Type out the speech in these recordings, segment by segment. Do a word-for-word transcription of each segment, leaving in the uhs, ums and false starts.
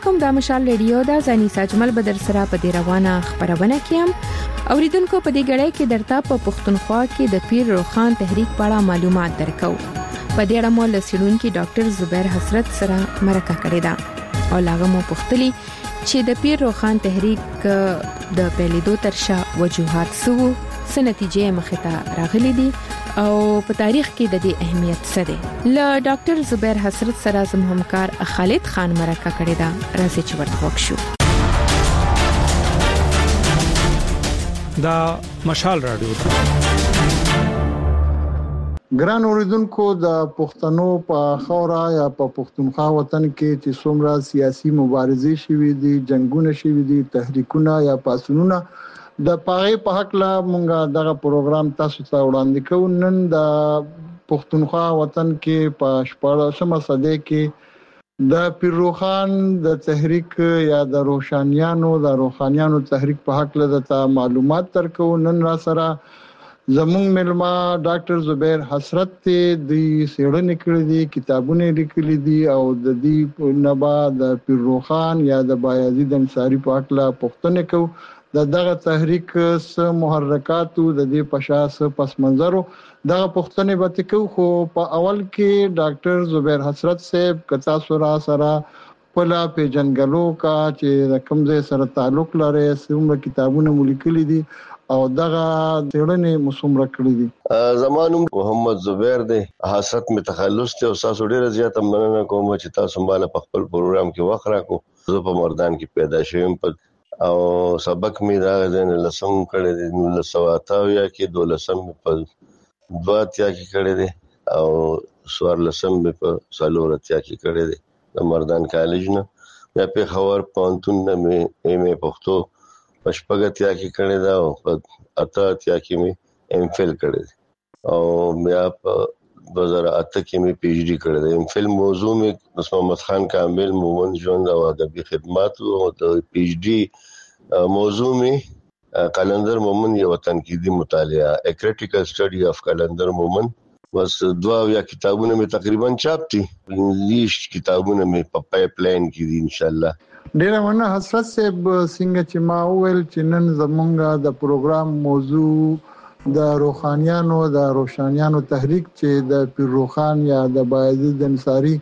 علیکم، دا مشال ریډیو دا زنی ساجمل بدر سره په دې روانه خبرونه کیم. اوریدونکو په دې غړې کې درته په پښتونخوا کې د پیر روخان تحریک په اړه معلومات درکو. په دې اړه مو له سیډونکو ډاکټر زبیر حسرت سره مرکه کړې ده او لاغه مو پوښتلي چې د پیر روخان تحریک د پیلېدو ترشا وجوهات سو څه نتیجې مخې ته راغلي دي او په تاریخ کې د دې اهمیت څه دی. له ډاکټر زبیر حسرت سره زم همکار خالد خان مرکه کړې ده. راځي چې ورته وښیو. دا مشال رادیو ده. ګران اوریدونکو، د پښتنو په خاورا یا په پښتونخوا وطن کې چې څومره سیاسي مبارزې شوې دي، جنگونه شوې دي، تحریکونه یا پاسونونه، د پاره په حق لا مونږه دغه پروګرام تاسو ته وړاندې کوو. نن د پښتونخوا وطن کې په شپږمه صدۍ کې د پیر روخان د تحریک یا د روشانیانو د روحانیانو تحریک په حق له د معلومات ترکو. نن را سره زموږ ملما ډاکټر زبیر حسرت ته د سیړنې کړې دي، کتابونه لیکلي دي او د دې نبا د پیر روخان یا د بایزید انصاری په حق له پښتنه کو. د دغه تحریک س محرکاتو د دې پشاس پس منظرو دغه پښتنه به کو. خو په اول کې ډاکټر زبیر حسرت صاحب کتا سورا سره پلا پیجنګلو کا چې د کومځه سره تعلق لري، څومره کتابونه ملکلي دي او دغه تړنې مسومره کړې دي. زمانو محمد زبیر دی، حسرت می تخلص ته او تاسو ډیره زیاته مننه کوم چې تاسو مال په خپل پروګرام کې وخت راکو. زه په مردان کې پیدا شوم په او سبق می دا غزن لسم کړی دی، نو لسواتاویا کې دولسم په دواتیا کې کړی دی او سوار لسم په سالورتیا کې کړی دی د مردان کالج نه. بیا په خبر پونتون نه می ایم ای پښتو پشپغتیا کې کړی دا او په اتاتیا کې می ایم فل کړی دی او بیا په دو هزار اته کې می پی ایچ ډی کړی دی. ایم فل موضوع می محمد خان کامل مومن ژوند او ادبي خدمات او د پی ایچ ډی موضوع می کلندر مومن یا وطن کې دی مطالعه، ا کریټیکل سټڈی اف کلندر مومن. بس دوا یا کتابونه می تقریبا چاپ دي، انګلیش کتابونه می په پایپ لاین کې دي ان شاء الله. ډیره مننه حسرت صاحب، څنګه چې ما وویل چې نن زمونږ د پروګرام موضوع د روحانیانو د روشانیانو تحریک چې د پیر روخان یا د بایزید انصاری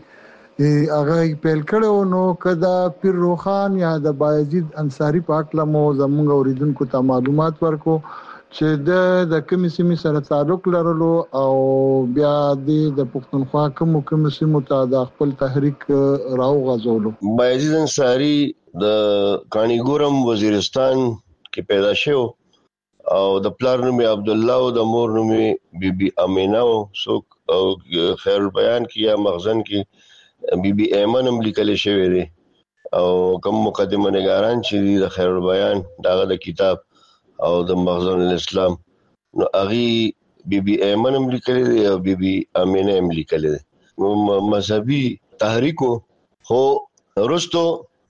هغه پیل کړو. نو کدا پیر روخان یا د بایزید انصاری په اړه مو زموږ اوریدونکو ته معلومات ورکو چې د د کوم سیمې سره تعلق لرلو او بیا د پښتونخوا کوم کوم سیمو ته د خپل تحریک راو غزولو. بایزید انصاری د کانیګورم وزیرستان کې پیدا شو او د پلار نوم عبد الله او د مور نوم بی بی امینه او سوک او خیر البیان کې یا مخزن کې بی بی ایمن هم لیکل شوی دی او کوم مقدمه نگاران چې د خیر البیان دغه د کتاب او د مخزن الاسلام نو اغي بی بی ایمن هم لیکل دی او بی بی امینه هم لیکل دی. نو مذهبي تحریکو خو رستو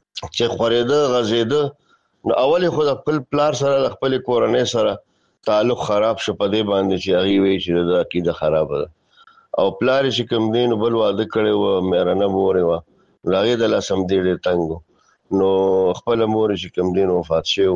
چې خوريده غزيده نو اول خو د خپل پلار سره خپل کورنۍ سره تعلق خراب شو په دې باندې چې اغي وی چې د عقیده خراب ده او پلار چې کوم دین بل واده کړي و مېرانه مور و لاغه د لاسم دې ډېر تنګ نو خپل مور چې کوم دین وفات شو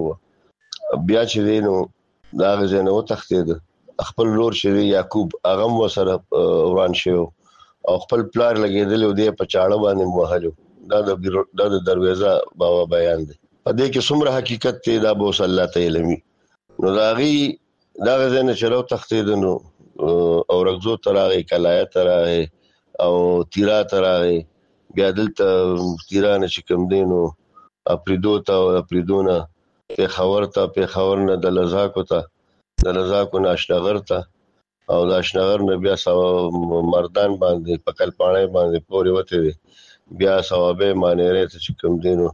بیا چې دینو دا غزنه و تختید خپل لور چې یعقوب اغم وسره وران شو او خپل پلار لګیدل او دې په چاړه باندې موهلو. دا د د دروازه بابا بیان دی په دې کې څومره حقیقت ته دا بو صلی الله تعالی نو داغي دا غزنه چې راو تختید نو او رغزو تراغه کلایه تراغه او تیرا تراغه بیا دلته تیرانه چې کوم دینو اپریدو ته او اپریدونه په خبر ته په خبر نه د لزاکو ته د لزاکو ناشنغر ته او د اشنغر نه بیا سو مردان باندې په کلپانه باندې پورې وته دي بیا ثوابه مانیره ته چې کوم دینو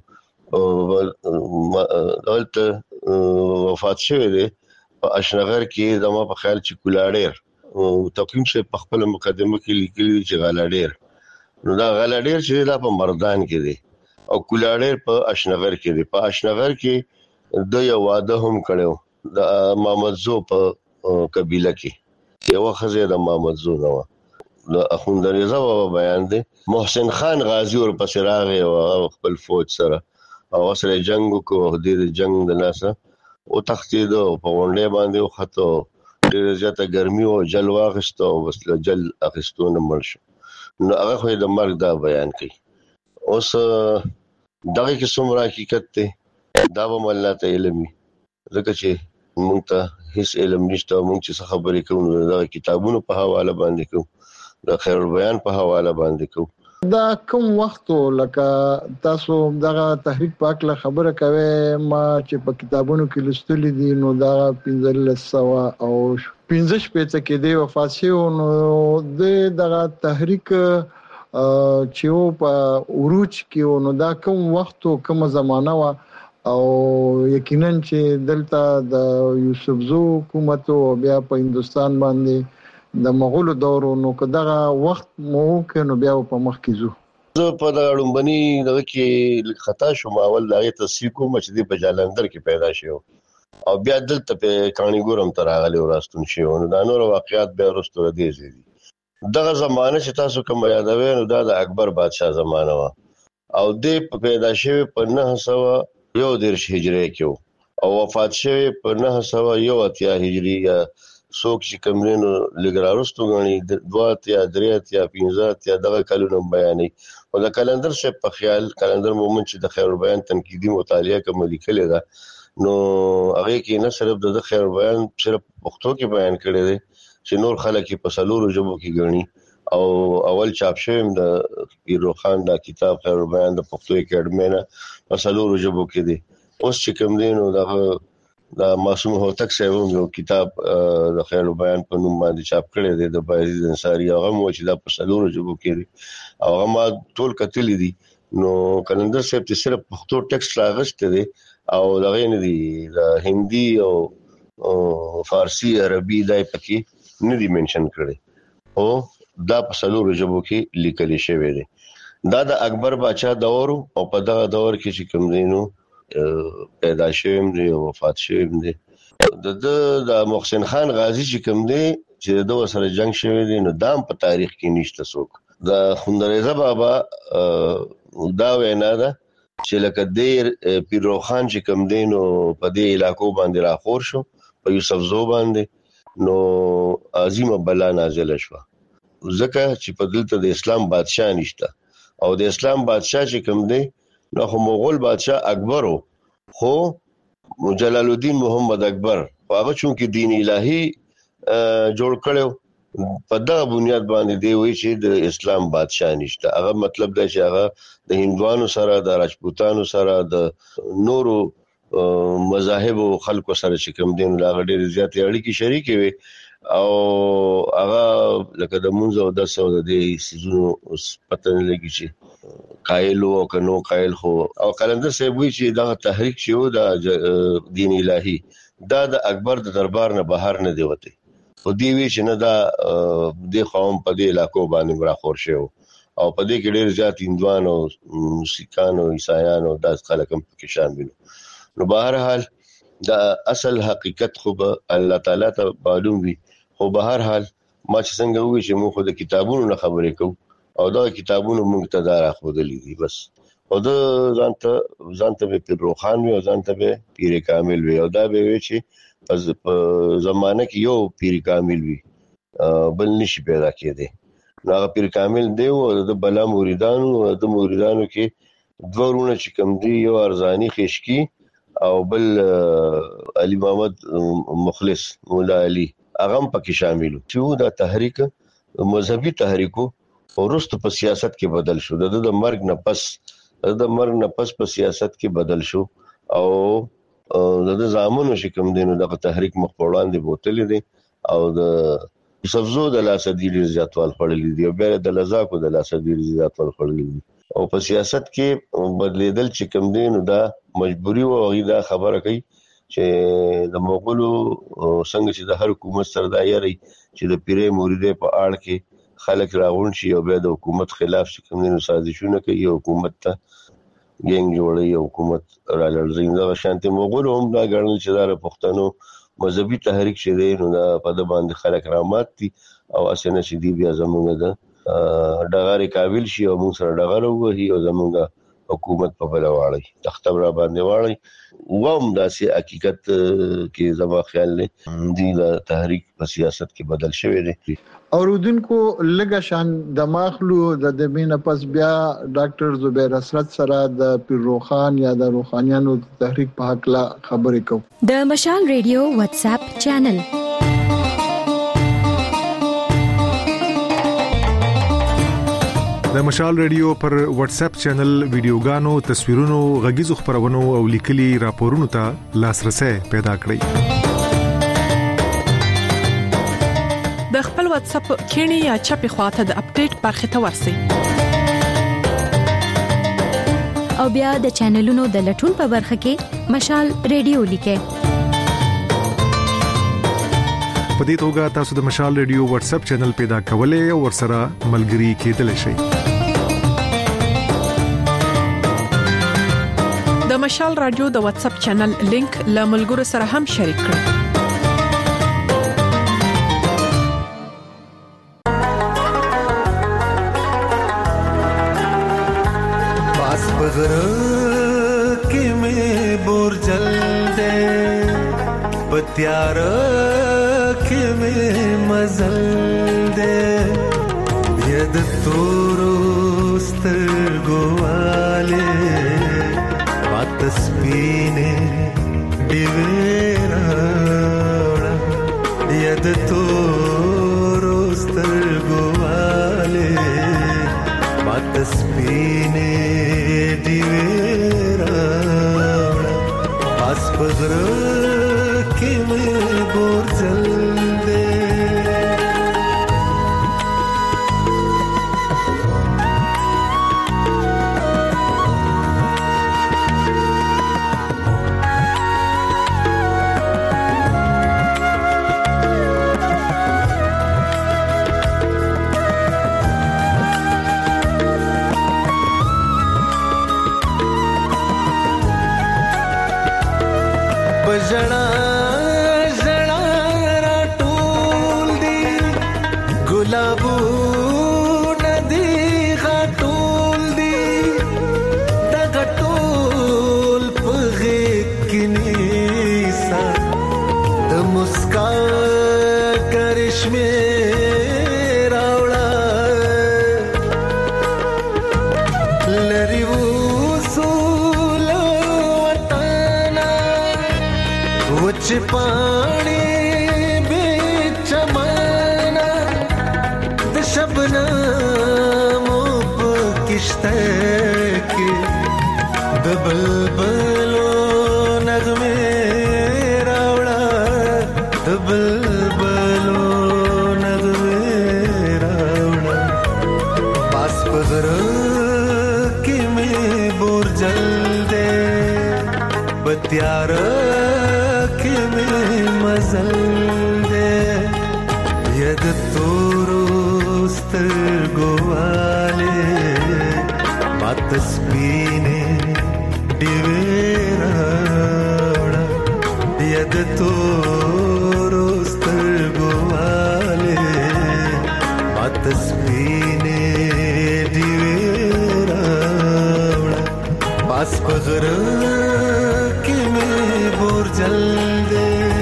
او دلته وفات شوی دی په اشنغر کې دمو په خیال چې کولاډیر او تقویم شه په خپل مقدمه کې لیکلي چې غلاډیر نو دا غلاډیر چې دا په مردان کې دی او کولاډیر په اشنغر کې دی. په اشنغر کې د یو واده هم کړو د محمد زو په قبيله کې یو خزه د محمد زو نو د اخوند رضا بابا بیان دی. محسن خان غازی ور پسې راغی او خپل فوج سره او سره جنگ وکړو. د جنگ د لاسه او تختید او په غونډه باندې وخته ډېر زیاته ګرمي او جل واغسته او بس جل اخستونه مړ شو. نو هغه خو د مرګ دا بیان کوي. اوس دغه کې څومره حقیقت دی دا به الله ته علمي، ځکه چې موږ ته هیڅ علم نشته. موږ چې څه خبرې کوو دا کتابونو په حواله باندې کوو، د خیر البیان په حواله باندې کوو. دا کوم وخت لکه تاسو دغه تحریک پاک له خبره کوي ما چې په کتابونو کې لستلې دي نو دا پنځه سوه او پنځه شپېته کې دی وفات شو. نو د دغه تحریک چې په اوروج کې نو دا کوم وخت او کوم زمانہ وا او یقینا چې دلته د یوسفزو حکومت او بیا په هندستان باندې د مغولو دور نو کداغه وخت مو کې نو بیا په مخ کې زو زه په دا لومبني دغه کې خطا شوم. اول دغه تصحیح کوم چې د بجالندر کې پیدا شو او بیا دلته په کانی ګورم تر راغلی ورستون شو. نو دا نور واقعیات به ورستو ردی زی دغه زمانه چې تاسو کوم یادوي نو دا د اکبر بادشاہ زمانه وا او د پیدا شوی په نه سوه یو درش هجری کې او وفات شوی په نه سوه یو اتیا هجری یا څوک چې کمرینو لګراروستو غني دوه یا درې یا پنځه یا دغه کلونو بیانې او د کلندر شه په خیال کلندر مومن چې د خیر بیان تنقیدی مطالعه کوم لیکل دا نو هغه کې نه صرف د خیر بیان صرف پښتو کې بیان کړی دی چې نور خلک په سلورو ژبو کې غني او اول چاپ شوی د پیرو خان دا کتاب خیر بیان د پښتو اکیډمي نه په سلورو ژبو کې دی. اوس چې کوم دینو دغه دا معصوم هوتک صاحب یو کتاب د خیر بیان په نوم باندې چاپ کړی دی د بایزید انصاری هغه مو چې دا په سلورو ژبو کې دی او هغه ما ټول کتلی دي. نو کلندر صاحب چې صرف پښتو ټیکسټ راغسته دی او دغه نه دی د هندي او فارسی عربي دای پکې نه دی منشن کړی او دا په سلورو ژبو کې لیکل شوی دی. دا د اکبر بادشاہ دور او په دغه دور کې چې کوم دینو پیدا شویم دی او وفات شویم دی. د د محسن خان غازی چې کوم دی چې د سره جنگ شوی دی نو دام په تاریخ کې نشته څوک. د اخوند رضا بابا دا وینا ده چې لکه دیر پیرو خان چې کوم دی نو په دې علاقو باندې راخور شو په یوسفزو باندې نو عظیمه بلا نازله شو ځکه چې په دلته د اسلام بادشاہ نشته او د اسلام بادشاہ چې کوم دی نو خو مغول بادشاہ اکبر خو جلال الدین محمد اکبر هغه چون کې دین الهي جوړ کړو په دغه بنیاد باندې دی وی چې د اسلام بادشاہ نشته. هغه مطلب دا چې هغه د هندوانو سره د راجپوتانو سره د نورو مذاهب او خلکو سره چې کوم دین لا غډېر زیات اړیکې شریکې وي او هغه لکه د مونږ او د سعود د سيزونو پته نه لګی چې قائل او کنو قائل خو او کلندر صاحب وی چې دا تحریک شو د دین الهي دا د اکبر د دربار نه بهر نه دی وته او دی وی چې نه دا د قوم په دې علاقو باندې راخور شو او په دې کې ډېر زیات هندوان او سیکان او عیسایان او داس خلک هم پکې شامل. نو بهر حال دا اصل حقیقت خو به الله تعالی ته معلوم وي خو بهر حال ما چې څنګه وی چې موږ د کتابونو نه خبرې کوو او دا کتابونو موږ ته دا راخودلې دي بس او دا ځانته ځانته به پیرو خان وي او ځانته به پیر کامل وي او دا به وي چې په زمانه کې یو پیر کامل وي بل نشي پیدا کېده. نو هغه پیر کامل دی او د بلا مریدانو او د مریدانو کې دوه ورونه چې کوم دی یو ارزانی خشکی او بل علي محمد مخلص مولا علي هغه پکې شامل شو. دا تحریک مذهبي تحریکو ورست په سیاست کې بدل شو. د د مرګ نه پس د مرګ نه پس په سیاست کې بدل شو او د زامنو چې کوم دینو د تحریک مخ په وړاندې بوتل دي او د سبزو د لاسدی ډیر زیاتوال خړلې دي او بیا د لزاکو د لاسدی ډیر زیاتوال خړلې دي او په سیاست کې بدلیدل چې کوم دینو دا مجبوری او غیدا خبره کوي چې د مغولو څنګه چې د هر حکومت سرداري چې د پیرې مریدې په اړه کې خلک راغون شي او بیا د حکومت خلاف چې کوم دینو سازشونه کوي حکومت ته ګنګ جوړي حکومت را لړزي. دا شانتي مغولو هم دا ګڼل چې دا پښتنو مذهبي تحریک شه دی نو دا په د باندې خلک رامات دي او اسنه چې دی بیا زمونږ د ډغاري قابل شي او موږ سره ډغره وهي او زمونږ حکومت په بل واړی تختم را باندې واړی ووم داسې حقیقت کې زما خیال نه دی د تحریک په سیاست کې بدل شوی دی. اوردونکو لګه شان د ماخلو د دمینه پس بیا ډاکټر زبیر اسرت سره د پیروخان یا د روحانيانو د تحریک په حق لا خبرې کوم. د مشال ریډیو واتس اپ چینل د مشال ریډیو پر واتس اپ چینل ویډیوګانو، تصویرونو، غږیزو خبرونو او لیکلي راپورونو ته لاسرسي پیدا کړئ. د خپل واتس اپ کینی یا چپی خواته د اپډیټ برخه ته ورسئ. او بیا د چینلونو د لټون په برخه کې مشال ریډیو لیکئ. په دې توګه تاسو د مشال ریډیو واتس اپ چینل پیدا کولای او ورسره ملګري کېدلی شئ. د مشال رادیو د واتس اپ چینل لینک له ملګرو سره هم شریک کړئ. पास बगर के में बोरजल दे बत्यार के में मजल दे यद तोरोस्त गोवाले तस्वीने दिवेरा यद तो रोस्तर गोवाले तस्वीने दिवेरा पास बगर के में बोरजल दे जड़ा जड़ा राटूल दी गुलाबू नदी घाटूल दी दगटूल पगे किनीसा द मुस्का करिश्मे रावड़ा लरिवू पानी बीच माना द शबनमों पे किश्ते की द बुलबुलो नगमे रावड़ा द बुलबुलो नगमे रावड़ा पास बगर के में बोरजल दे बत्यार मजल दे यद तोरोस्त गोवाले तस्वीने दिवेरा यद तोरोस्त गोवाले तस्वीने दिवेरा पास पगर के में बोरजल दे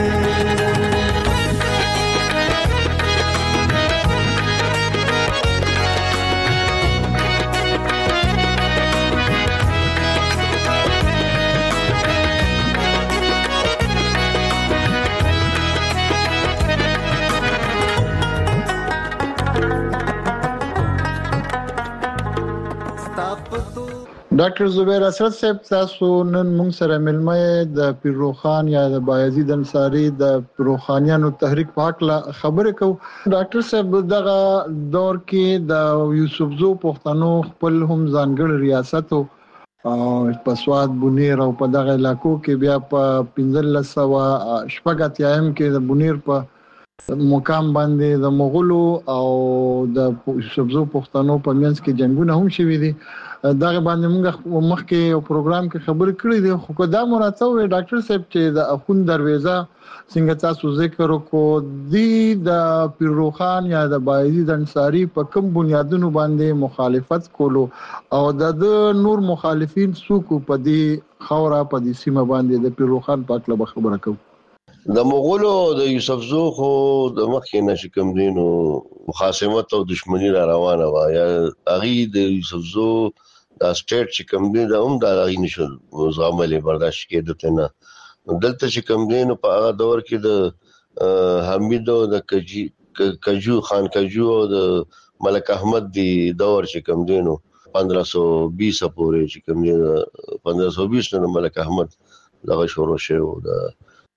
ډاکټر زبیر اسرت صاحب تاسو نن موږ سره ملمه د پیروخان یا د بایزید انصاری د روحانيانو تحریک په اړه خبرې کوو. ډاکټر صاحب دغه دور کې د یوسفزو پښتنو خپل هم ځانګړی ریاست او په سواد بونیر او په دغه علاقو کې بیا په پنځلس سوه شپږ اتیا کې د بونیر په مقام باندې د مغولو او د یوسفزو پښتنو په منځ کې جنگونه هم شوي دي. دغه باندې موږ مخکې یو پروګرام کې خبرې کړې دي، خو دا مراتب وي ډاکټر صاحب چې د اخوند دروازه څنګه تاسو ذکر وکړو دی د پیروخان یا د بایزید انصاری په کوم بنیادونو باندې مخالفت کولو او د نور مخالفین څوک په دې خاورا په دې سیمه باندې د پیروخان په اړه خبره کوي. د مغولو د یوسفزو خو د مخکې نشي کوم دینو مخاصمت او دشمنی را روانه و، یا اغي د یوسفزو د سټیټ چې کوم دي د هم د اغي نشو زغملې برداشت کېدته نه. دلته چې کوم دینو په هغه دور کې د حمید او د کجی کجو خان کجو او د ملک احمد دی دور چې کوم دینو پندرہ سو بیس پورې چې کوم دی پندرہ سو بیس نه ملک احمد دغه شروع شو د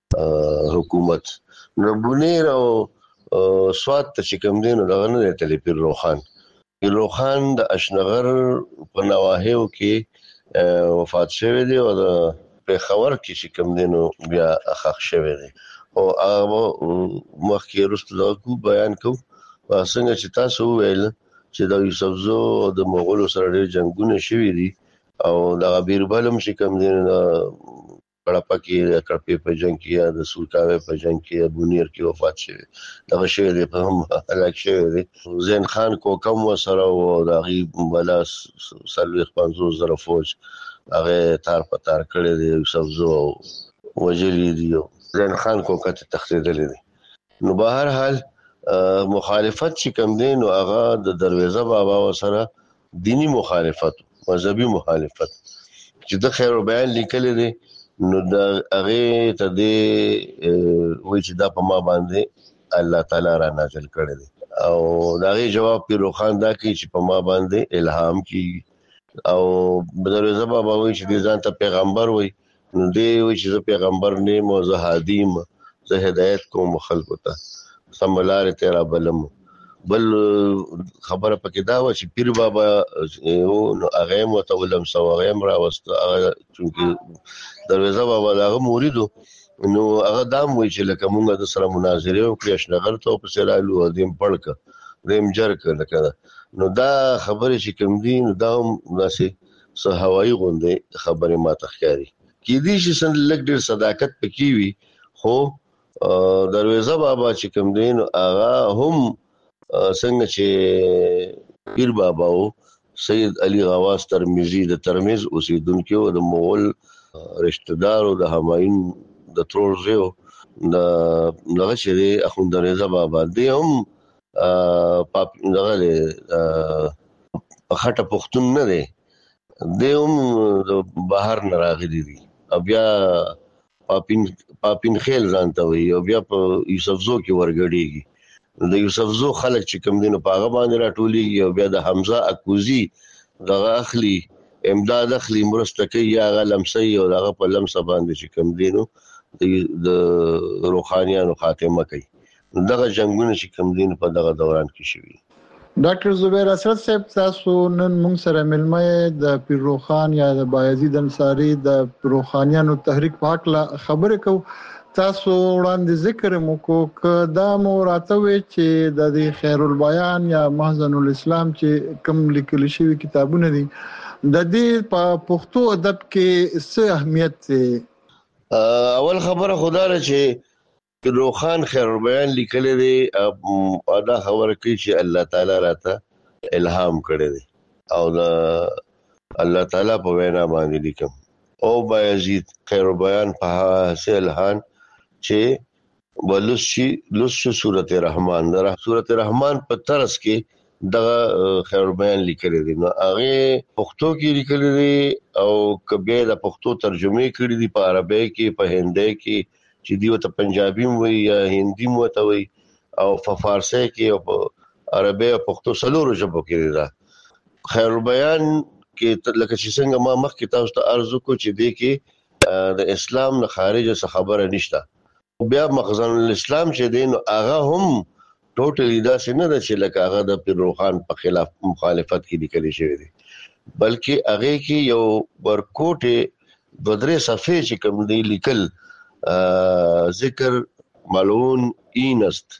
حکومت نو بنیر او سوات ته چې کوم دینو دغه نه تللی پیر روخان پیر روخان د اشنغر په نواحیو کې وفات شوی دی او د پیښور کې چې کوم دینو بیا اخښ شوی دی او هغه مخکې وروسته دا بیان کوم څنګه چې تاسو ویل چې د یوسفزو د مغولو سره ډېر جنگونه شوي دي او د بیربلم چې کوم دینو کړه کې کړپې په جنگ کې یا د سورکاوي په جنگ کې یا بونیر کې وفات شوی دا شوی دی په هم هلاک شوی دی. زین خان کوکم وسره او د غیب بلا سلوخ پنځوس زره فوج هغه تار په تار کړی دی یوسفزو وجلی دی. زین خان کوکت تخریدل دي. نو به هر حال مخالفت چې کوم دی نو هغه د دروازه بابا وسره دینی مخالفت مذهبي مخالفت چې د خیر بیان لیکل دي نو دا هغه ته دی وای چې دا په ما باندې الله تعالی را نازل کړی دی او دا غي جواب پیروخان دا کوي چې په ما باندې الهام کی او بدرزه بابا وای چې ځان ته پیغمبر وای نو دی وای چې زه پیغمبر نه مو زه هادیم زه هدایت کوم خلکو ته سملار تیرا بلم بل خبره پکې دا و چې پیر بابا نو هغه متولم سو هغه را واست هغه چې دروازه بابا هغه مریدو نو هغه دام وای چې لکه مونږ د سره مناظره او کښنغر ته په سرالو دیم پړک دیم جرک لکه نو دا خبره چې کوم دین دا هم ناسي سه هوایی غونډه خبره ما تخکاری کې دي چې سن لګ ډیر صداقت پکې وي خو دروازه بابا چې کوم دین هغه هم څنګه چې پیر بابا او سید علی غواس ترمذی د ترمذ اوسیدونکو د مغول رشتہ دار او د همایون د ترورزیو د دغه چې اخوند رضا بابا دی هم پاپ دغه خټه پختون نه دی دی هم بهر نه راغلي دي بیا پاپین پاپین خیل ځانته وي او بیا په یوسفزو کې ورګړيږي د یوسفزو خلک چې کوم دینو پاغه باندې راټولېږي او بیا د حمزه اکوزی دغه اخلي امداد اخلي مرسته کوي یا غلمسي او دغه په لمسه باندې چې کوم دینو د روحانيانو خاتمه کوي. دغه جنگونه چې کوم دین په دغه دوران کې شوي. ډاکټر زبیر اسد صاحب تاسو نن موږ سره ملمه د پیر روخان یا د بایزید انصاری د روحانيانو تحریک په اړه خبرې کوو. تاسو وړاندې ذکر مو کو دا مراتب چې د خیر البیان یا محزن الاسلام چې کوم لیکل شوی کتابونه دي د دې په پښتو ادب کې څه اهمیت دی؟ اول خبره خدای چې روخان خیر البیان لیکل دي دا خبره کوي چې الله تعالی راته الهام کړی دی او د الله تعالی په وینا باندې لیکم او بایزید خیر البیان په حاصل الهان چې ولوشي لوشي سورته رحمان دره سورته رحمان په طرز کې دغه خیر بیان لیکل دي نو هغه پښتو کې لیکل دي او کبه د پښتو ترجمه کړي دي په عربی کې په هندي کې چې دی وته پنجابي وي یا هندي وته وي او په فارسی کې او په عربی او پښتو سلورو ژبو کې دي. خیر بیان کې لکه چې څنګه ما مخکې تاسو ته عرض کو چې دی کې د اسلام نه خارج څه خبره نشته بیا مخزن الاسلام چې دین هغه هم ټوټلی دا څنګه د چې لکه هغه د پیر روخان په خلاف مخالفت کې لیکل شوی دی بلکې هغه کې یو ورکوټه بدرې صفحې چې کوم دی لیکل ذکر ملعون اینست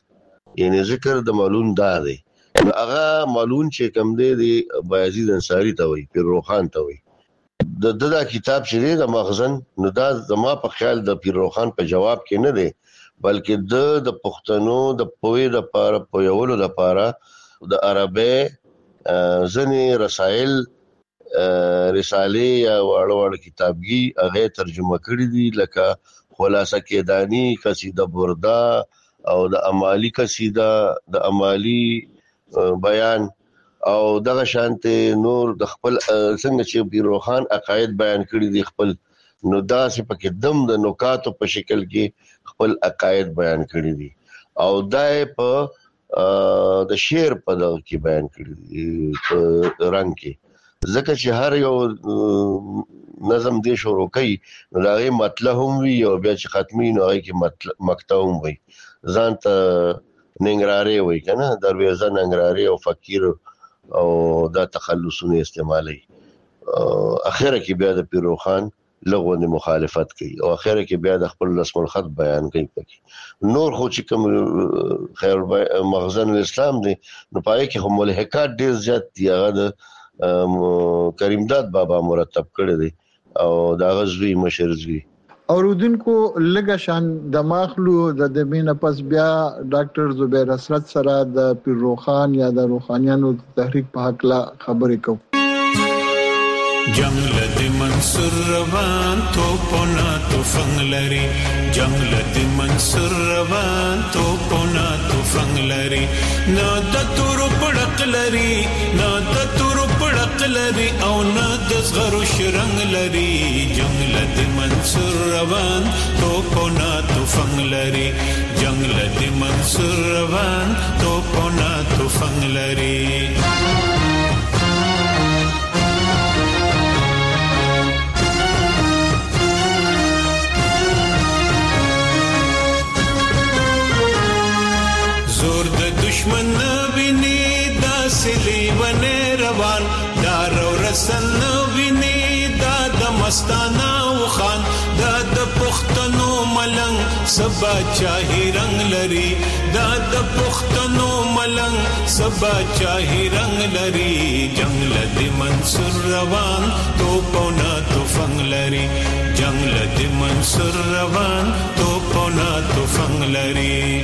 یعنی ذکر د مالون دا دی. هغه مالون چې کوم دی د بایزید انصاری ته وایي، پیر روخان ته وایي. د دا کتاب چې دی د مخزن، نو دا زما په خیال د پیر روخان په جواب کې نه دی، بلکې د د پښتنو د پوهې د پاره پویولو د پاره د عربی ځنې رسائل رسالې یا واړه واړه کتابګي هغه ترجمه کړي دي، لکه خلاصه کېدانی، قصیده برده او د امالی قصیده، د امالی بیان او دغه شانته نور د خپل څنګه چې پیر روخان عقاید بیان کړي دي خپل، نو دا چې پکې دم د نکاتو په شکل کې خپل عقاید بیان کړي دي او دای په د شعر په دغه کې بیان کړي دي په رنگ کې، ځکه چې هر یو نظم دی شروع کوي نو هغه مطلب هم وي او بیا چې ختمي نو هغه کې مقطع هم وي. ځان ته ننګراره وي کنه، دروازه ننګراره او فقیر او دا تخلصونه استعمالي. اخره کې بیا د پیر روخان لغونه مخالفت کوي او اخره کې بیا د خپل رسم الخط بیان کوي پکې. نور خو چې کوم خیر مخزن الاسلام دی نو پای کې هم ملحقات ډیر زیات دی، هغه د کریمداد بابا مرتب کړی دی او دا غزوی مشرزوی. اوردونکو لګه شان د ماخلو د دمینه پس بیا ډاکټر زبیر اسرت سره د پیر روخان یا د روحانیانو تحریک په حق لا خبرې کوو. جنگل دی منصور روان تو پونا تو فنگلری، جنگل دی منصور روان تو پونا تو فنگلری، نا د تورو پړق لري، نا د تورو پړق لري او نا د زغرو شرنګ لري. جنگل دی منصور روان تو پونا تو فنگلری، جنگل دی منصور روان تو پونا تو فنگلری. دشمن ویني دا سلی ونه روان، دار او رسن ویني دا د مستانه وخان، دا د پښتنو ملنګ سبا چاهي رنگ لري، دا د پښتنو ملنګ سبا چاهي رنگ لري. جنگل دی منصور روان تو پونا تو فنگ لري، جنگل دی منصور روان تو پونا تو فنگ لري.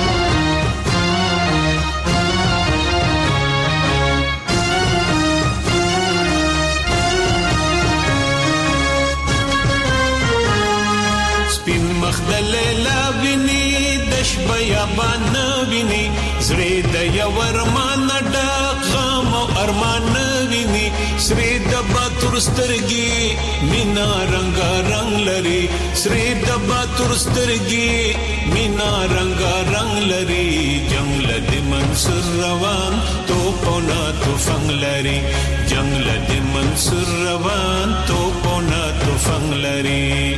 سپین مخدل لا ویني دش بیابان ویني، زړه د یو ارمان ډک غم او ارمان ویني، سری د باتور سترګي مینا رنگ رنگ لري، سری د باتور سترګي مینا رنگ رنگ لري. جنگل دی منصور روان تو پونا تو فنگ لري، جنگل دی منصور روان تو پونا تو فنگ لري.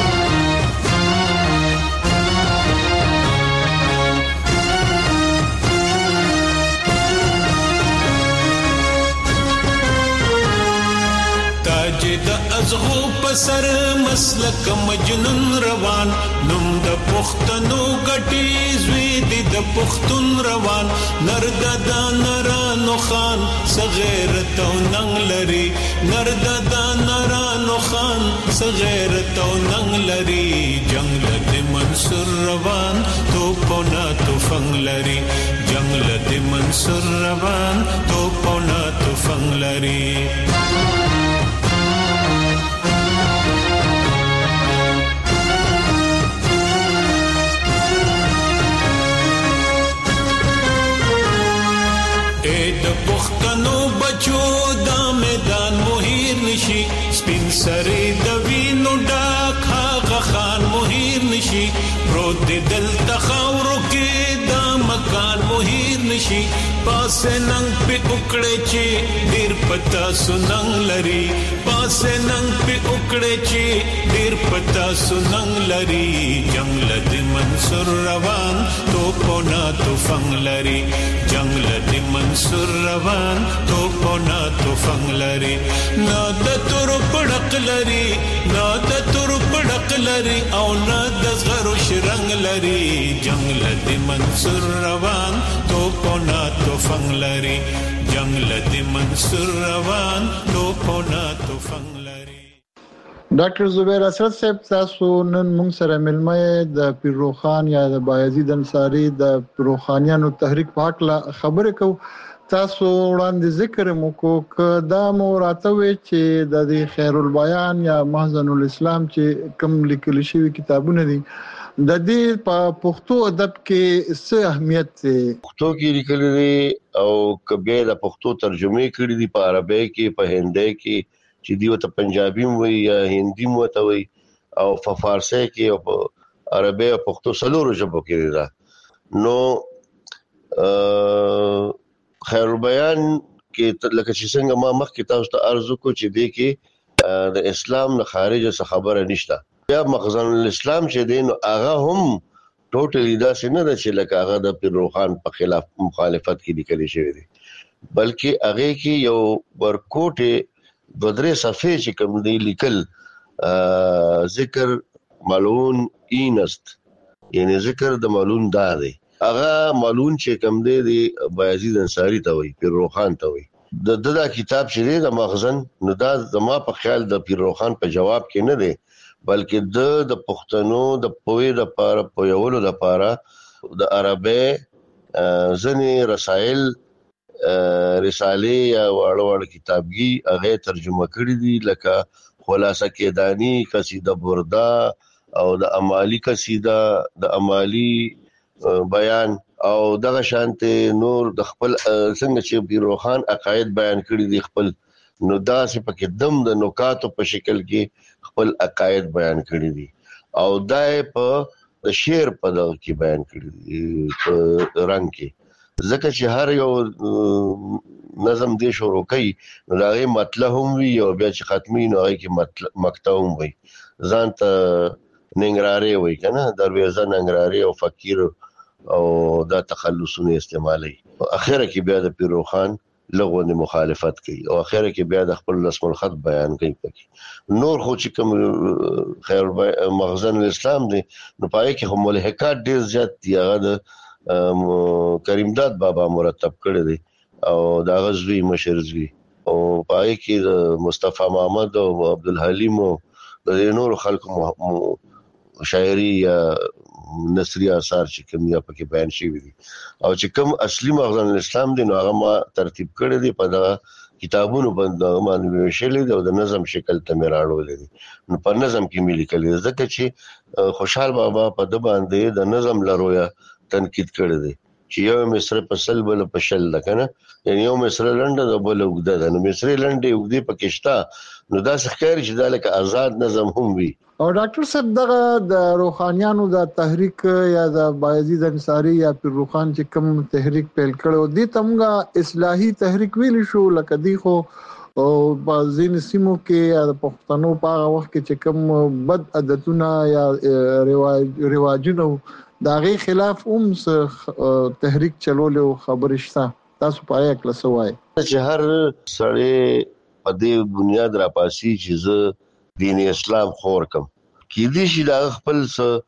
د ازغو پسر مسلک مجنون روان، نوم د پښتنو غټي زوی دی د پښتون روان، نرد د نرانو خان صغیرت او ننګ لري، نرد د نرانو خان صغیرت او ننګ لري. جنگل دی منصور روان تو پونا تو فنگ لري، جنگل دی منصور روان تو پونا تو فنگ لري. پښتنو بچو دا میدان مهیر نشي، سپین سری د وینو ډک هغه خان مهیر نشي، پروت دل تخاورو کې دا مکان مهیر نشي، پاس ننګ په وکړې چې ډیر پتا سننګ لري، پاس ننګ په وکړې چې ډیر پتا سننګ لري. جنگل دی منصور روان تو توپونه توفنګ لري جنگ لدی منصور روان توپونه توفنګ لري نه د تور پړق لري نه د تور پړق لري او نه د زغرو شرنګ لري جنگ لدی منصور روان توپونه توفنګ لري جنگ لدی منصور روان توپونه توفنګ لري. ډاکټر زبیر اسد صاحب تاسو نن موږ سره ملمه د پیروخان یا د بایزید انصاری د پیروخانیانو تحریک په اړه خبرې کو. تاسو وړاندې ذکر مو کو ک دا مراتوي چې د خیر البیان یا محزن الاسلام چې کوم لیکل شوی کتابونه دي د دې په پښتو ادب کې څه اهمیت دی؟ پښتو کې لیکل دي او کبه د پښتو ترجمه کړي دي په عربی کې په هندي کې چې دی وته پنجابي وي یا هندي وته وي او په فارسی کې او په عربي او پښتو سلورو ژبو کې دا نو خیر بیان کې لکه چې څنګه ما مخکې تاسو ته عرض وکړ چې دی کې د اسلام نه خارج څه خبره نشته. بیا مخزن الاسلام چې دی نو هغه هم ټوټلی دا څنګه ده چې لکه هغه د پیروخان په خلاف مخالفت کې لیکل شوی دی بلکې هغه کې یو ورکوټه دو درې صفحې چې کوم دی لیکل ذکر ملعون اینست یعنی ذکر د ملعون دا دی هغه ملعون چې کوم دی د بایزید انصاری ته وي پیروخان ته وي د دغه کتاب چې دی د مخزن نو دا زما په خیال د پیروخان په جواب کې نه دی بلکې د د پښتنو د پوهې د لپاره پوهولو لپاره د عربی ځنې رسائل رساله یا وړ وړ کتابګي هغه ترجمه کړی دي لکه خلاصه کېدانی قصیده بردا او د امالی قصیده د امالی بیان او دغه شانته نور د خپل څنګه چې پیروخان عقاید بیان کړی دي خپل نو دا چې پکې دم د نکاتو په شکل کې خپل عقاید بیان کړی دي او دای په د شعر په دغه کې بیان کړی دي په رنگ کې ځکه چې هر یو نظم دې شروع کوي نو دا غي مطلب هم وي او بیا چې ختمي نو هغه کې مطلب مقطع هم وي ځان ته ننګراره وي کنه دروازه ننګراره او فقیر او دا تخلصونه استعمالي اخره کې بیا د پیروخان لغونه مخالفت کوي او اخره کې بیا د خپل رسم الخط بیان کوي پکې نور خو چې کوم خیر مخزن الاسلام دی نو پای کې هم ملحقات ډیر زیات دی هغه د کریمداد بابا مرتب کړی دی او دا غزوی مشرزوی او پای کې د مصطفی محمد او عبدالحلیم او د نور خلکو شاعري یا نثری آثار چې کوم یا پکې بیان شوی دي او چې کوم اصلي مخزن الاسلام دی نو هغه ما ترتیب کړی دی په دا کتابونو باندې باندې شلې دی او د نظم شکل ته میراړول دي نو په نظم کې ملي کړي ځکه چې خوشحال بابا په د باندې د نظم لرویا تنقید کړی دی چې یو مصر په سل بل په شل لکنه یعنی یو مصر لنډه د بل وګده ده نو مصر لنډه وګدي پکشتا نو دا ښکاري چې دا لکه آزاد نظم هم وي. او ډاکټر صاحب دغه د روحانيانو د تحریک یا د بایزید انصاری یا پیروخان چې کوم تحریک پیل کړو دي تمغه اصلاحي تحریک ویل شو لکه دی خو او بعضین سیمو کې د پښتنو په هغه وخت کې چې کوم بد عادتونه یا رواج رواجونه دا غي خلاف هم تحریک چلول خبر شته تاسو پای کله سوای چې هر سړی په دې بنیاد را پاسي چې زه دین اسلام خور کم کې دي چې دا خپل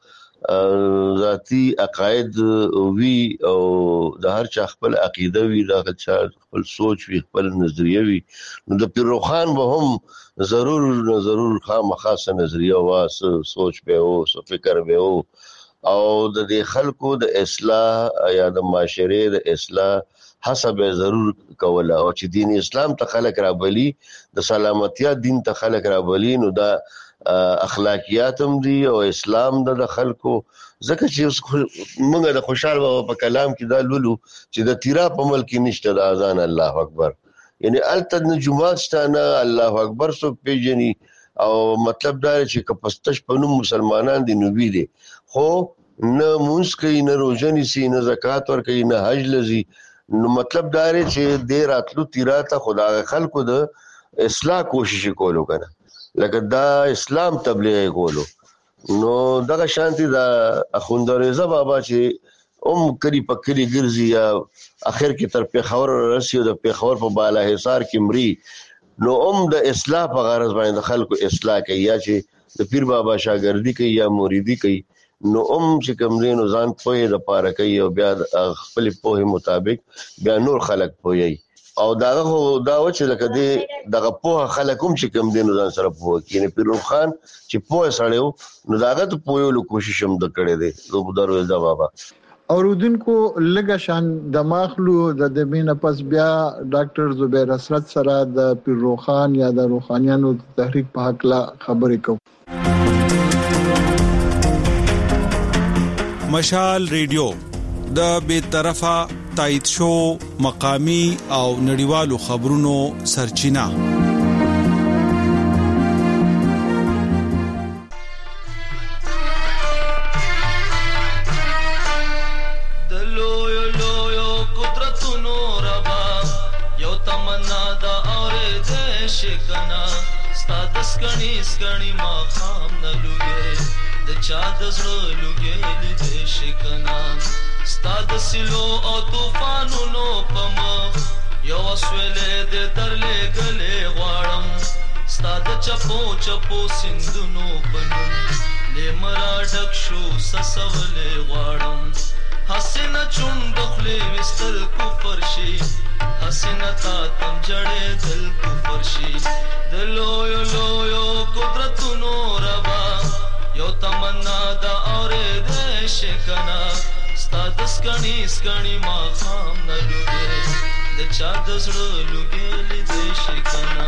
ذاتی عقاید وی او د هر چا خپل عقیده وی د هر چا خپل سوچ وی خپل نظریه وی نو د پیروخان به هم ضرور ضرور خامخاسه نظریه وا سوچ به او سو فکر به او او د دې خلکو د اصلاح یا د معاشره د اصلاح حسب ضرور کوله او چې دین اسلام ته خلک را بلی د سلامتیا دین ته خلک را بلی نو دا اخلاقیات هم دي او اسلام د خلکو ځکه چې موږ د خوشحال بابا په کلام کې دا لولو چې د تیرا په ملک نشته د اذان الله اکبر یعنی الته د جمعات شته الله اکبر سو پیجنی او مطلب دا چې کپستش په نوم مسلمانان دي نو وی دي خو نه مونږ کوي نه روزنی سي نه زکات ور کوي نه حج لزي نو مطلب دا چې د راتلو تیراته خدای خلکو د اصلاح کوشش کولو کنه لکه دا اسلام تبلیغ کولو نو دغه شانتي دا اخوند رضا بابا چې اوم کلی په کلی ګرځي یا اخر کې تر پیښور رسي او د پیښور په بالا حصار کې مري نو اوم د اصلاح په غرض باندې خلکو اصلاح کوي یا چې د پیر بابا شاګردي کوي یا مریدي کوي نو اوم چې کوم دین ځان په د پاره کوي او بیا خپل په مطابق بیا نور خلک پوي او داغه دا و چې لکه دی دغه په خلک هم چې کوم دین ځان سره پوي کینه پیر خان چې پوي سړیو نو داغه ته پویولو کوشش هم د کړی دی زه دروازه بابا اوردونکو لګه شان د ماخلو د دمینه پس بیا ډاکټر زبیر اسرت سره د پیر روخان یا د روحانيانو تحریک په حق لا خبرې کوم مشال ریډیو د بے طرفه تایید شو مقامی او نړیوالو خبرونو سرچینه سکڼي سکڼي ما خام نه لوګي د چا د زړه لوګي لیدې شکنا ستاد سلو او طوفانونو پم یو اسویلې د ترلې غلې غواړم ستاد چپو چپو سندونو پنم لمرا ډک شو سسولې غواړم حسنه چوند خپلې وستل کو فرشي حسنه تا تم جړې دل کو فرشي دلویو لویو قدرتونو ربا یو تمنا دا اورې دې شکنا ستاد سکڼي سکڼي ما خام نه لوګي د چا د زړه لوګي لیدې شکنا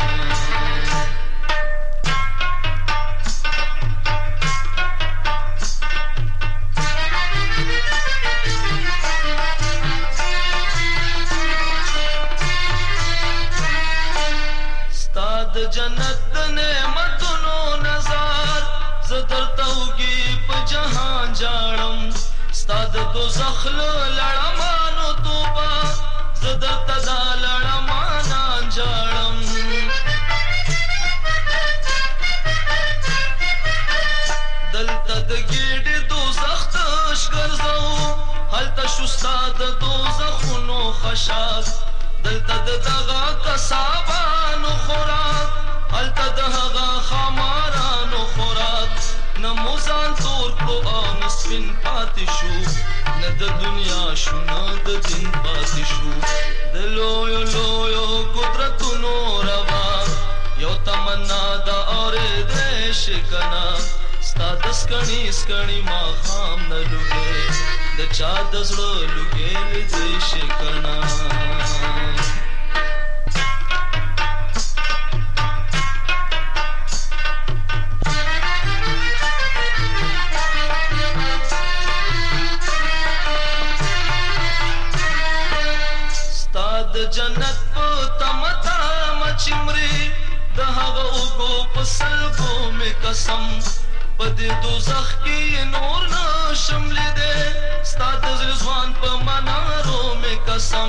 جنت د نعمتونو نظر زدر توګي په جهان جاړم ستاد دوزخ لړمانو توبه زدر تدا لړمان جاړم دلته د ګډ دوزخ تش ګرځاو هلته شو ستاد دوزخونو خشاک دلته دغه کسابانو خوراک هلته دغه خمارانو خوراک نموزان تور کړو او نسپین پاتې شو نه د دنیا شو نه د دین پاتې شو د لویو لویو قدرتونو روا یو تمنا دا اورې دې شکنا ستا د سکڼي سکڼي ما خام نه لوګي د چا د زړه لوګي لیدې شکنا جنت په تمتا مچمري د هغه وګو په سلګو می قسم په دې دوزخ کې نور نشم لیدې ستاد ځوان په منارو می قسم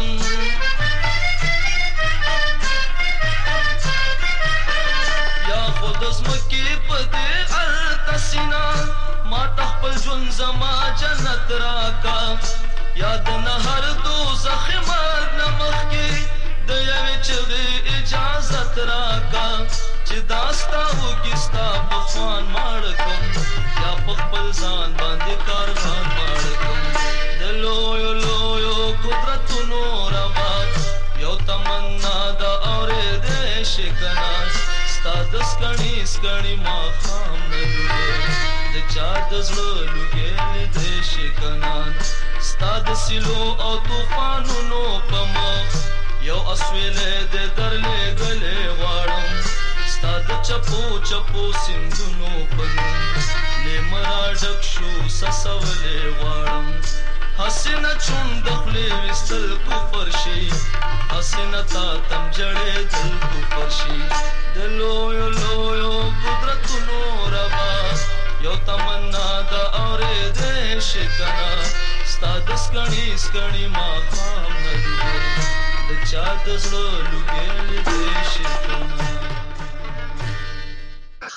یا خود زمکي په دې ارتسینا ما تخپل جون زما جنت راکا یاد نه هر دوزخ مرګ نمخ کې د یوې چغې اجازت راکا چې داستا وګستا په خوان ماړ کوم یا په خپل ځان باندې کاروان ماړ کوم د لویو لویو قدرتونو روا یو تمنا دا اورې دې شکنا ستا د سکڼي سکڼي ما خام نه لوګي د چا د زړه لوګي لیدې شکنا ستا د سلو او طوفانونو په مخ یو اسویلې د درلې غلې غواړم ستا د چپو چپو سندونو په نوم لمرا ډک شو سسولې غواړم حسنه چوند خپلې وستل کو فرشي حسنه تا تم جړې دل کو فرشي د لویو لویو قدرتونو روا یو تمنا دا اورې دې شکنا ستا د سکڼي سکڼي ما خام نه لوګي د چا د زړه لوګي لیدې شکنا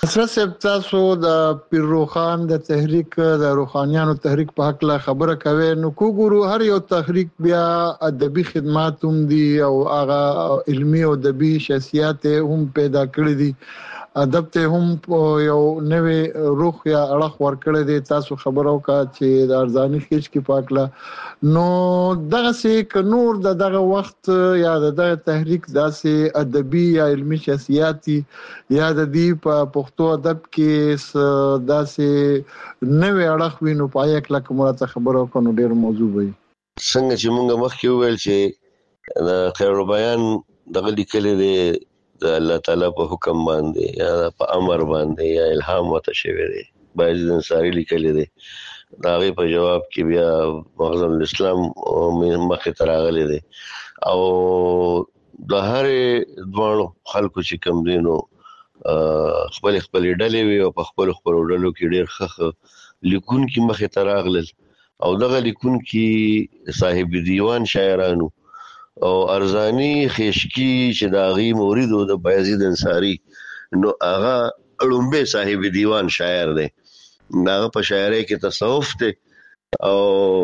اسرت صاحب تاسو د پیر روخان د تحریک د روحانيانو تحریک په حق لا خبره کوي نو کو ګورو هر یو تحریک بیا ادبي خدمات هم دي او هغه علمي او ادبي شخصیت هم پیدا کړی دي ادب ته هم یو نوې روح یا اړه ورکړی دی تاسو خبرو کا چې د ارزانی خېچ کې پاکله نو دغه سي ک نور د دغه وخت یا دغه تحریک داسې ادبي یا علمي شخصیت یا د دې په پښتو ادب کې داسې نوې اړه وینو پای کله کومه خبرو کنو ډیر موضوع وي څنګه چې موږ مخکې وویل چې خیر بیان دغه لیکل دی د الله تعالی په حکم باندې یا په امر باندې یا الهام وته شوی دی باید انصاری لیکل دي دا غي په جواب کې بیا مغزم الاسلام مخه تراغلي دي او د هر دوانو خلکو چې کم دینو خپل خپل ډلې وي او په خپل خپل ډلو کې ډېر خخ لیکون کې مخه تراغلل او دغه لیکون کې صاحب دیوان شاعرانو او ارزانی خشکی چې داغي مورید د بایزید انصاری نو هغه اړومبه صاحب دیوان شاعر دی هغه په شاعرۍ کې تصوف دی او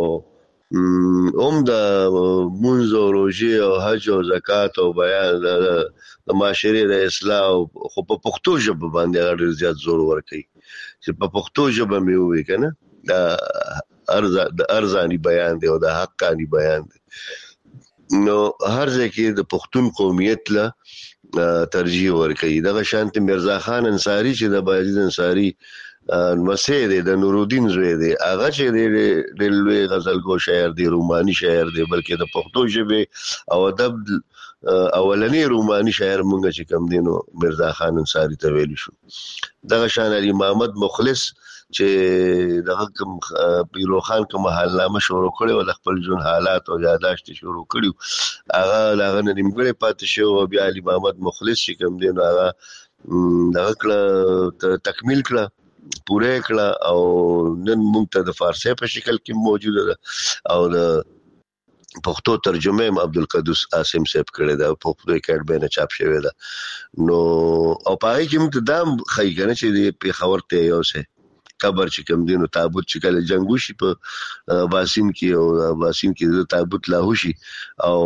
هم د منځ او روزه او حج او زکات او بیان د معاشري د اصلاح خو په پښتو ژبه باندې ډېر زیات زور ورکړي چې په پښتو ژبه مې وې کنه د ارز د ارزانی بیان دی او د حقانی بیان دی نو هر ځای کې د پښتون قومیت له ترجیح ورکړي دغه شانت مرزا خان انصاری چې د بایزید انصاری مسعود د نور الدین زوی دی هغه چې د لوی غزلګو شاعر دی روماني شاعر دی بلکې د پښتو ژبه او ادب اولنی روماني شاعر مونږ چې کم دینو مرزا خان انصاری ته ویل شو دغه شان علي محمد مخلص چې دغه کوم پیرو خان کوم حالنامه شروع کړي او خپل ژوند حالات او یاداشت شروع کړي هغه هغه نیمګړی پاتې شو او بیا علي محمد مخلص چې کوم دی نو هغه دغه کله تکمیل کړه پوره کړه او نن موږ ته د فارسی په شکل کې موجوده ده او د پښتو ترجمه عبدالقدوس عاصم صاحب کړی دا په پښتو کې باندې چاپ شوی دا نو او پای کې موږ دام خی کنه چې په خبر ته یو څه قبر چې کوم دینو تابوت چې کله جنگو شي په باسین کې او باسین کې د تابوت لا هوشي او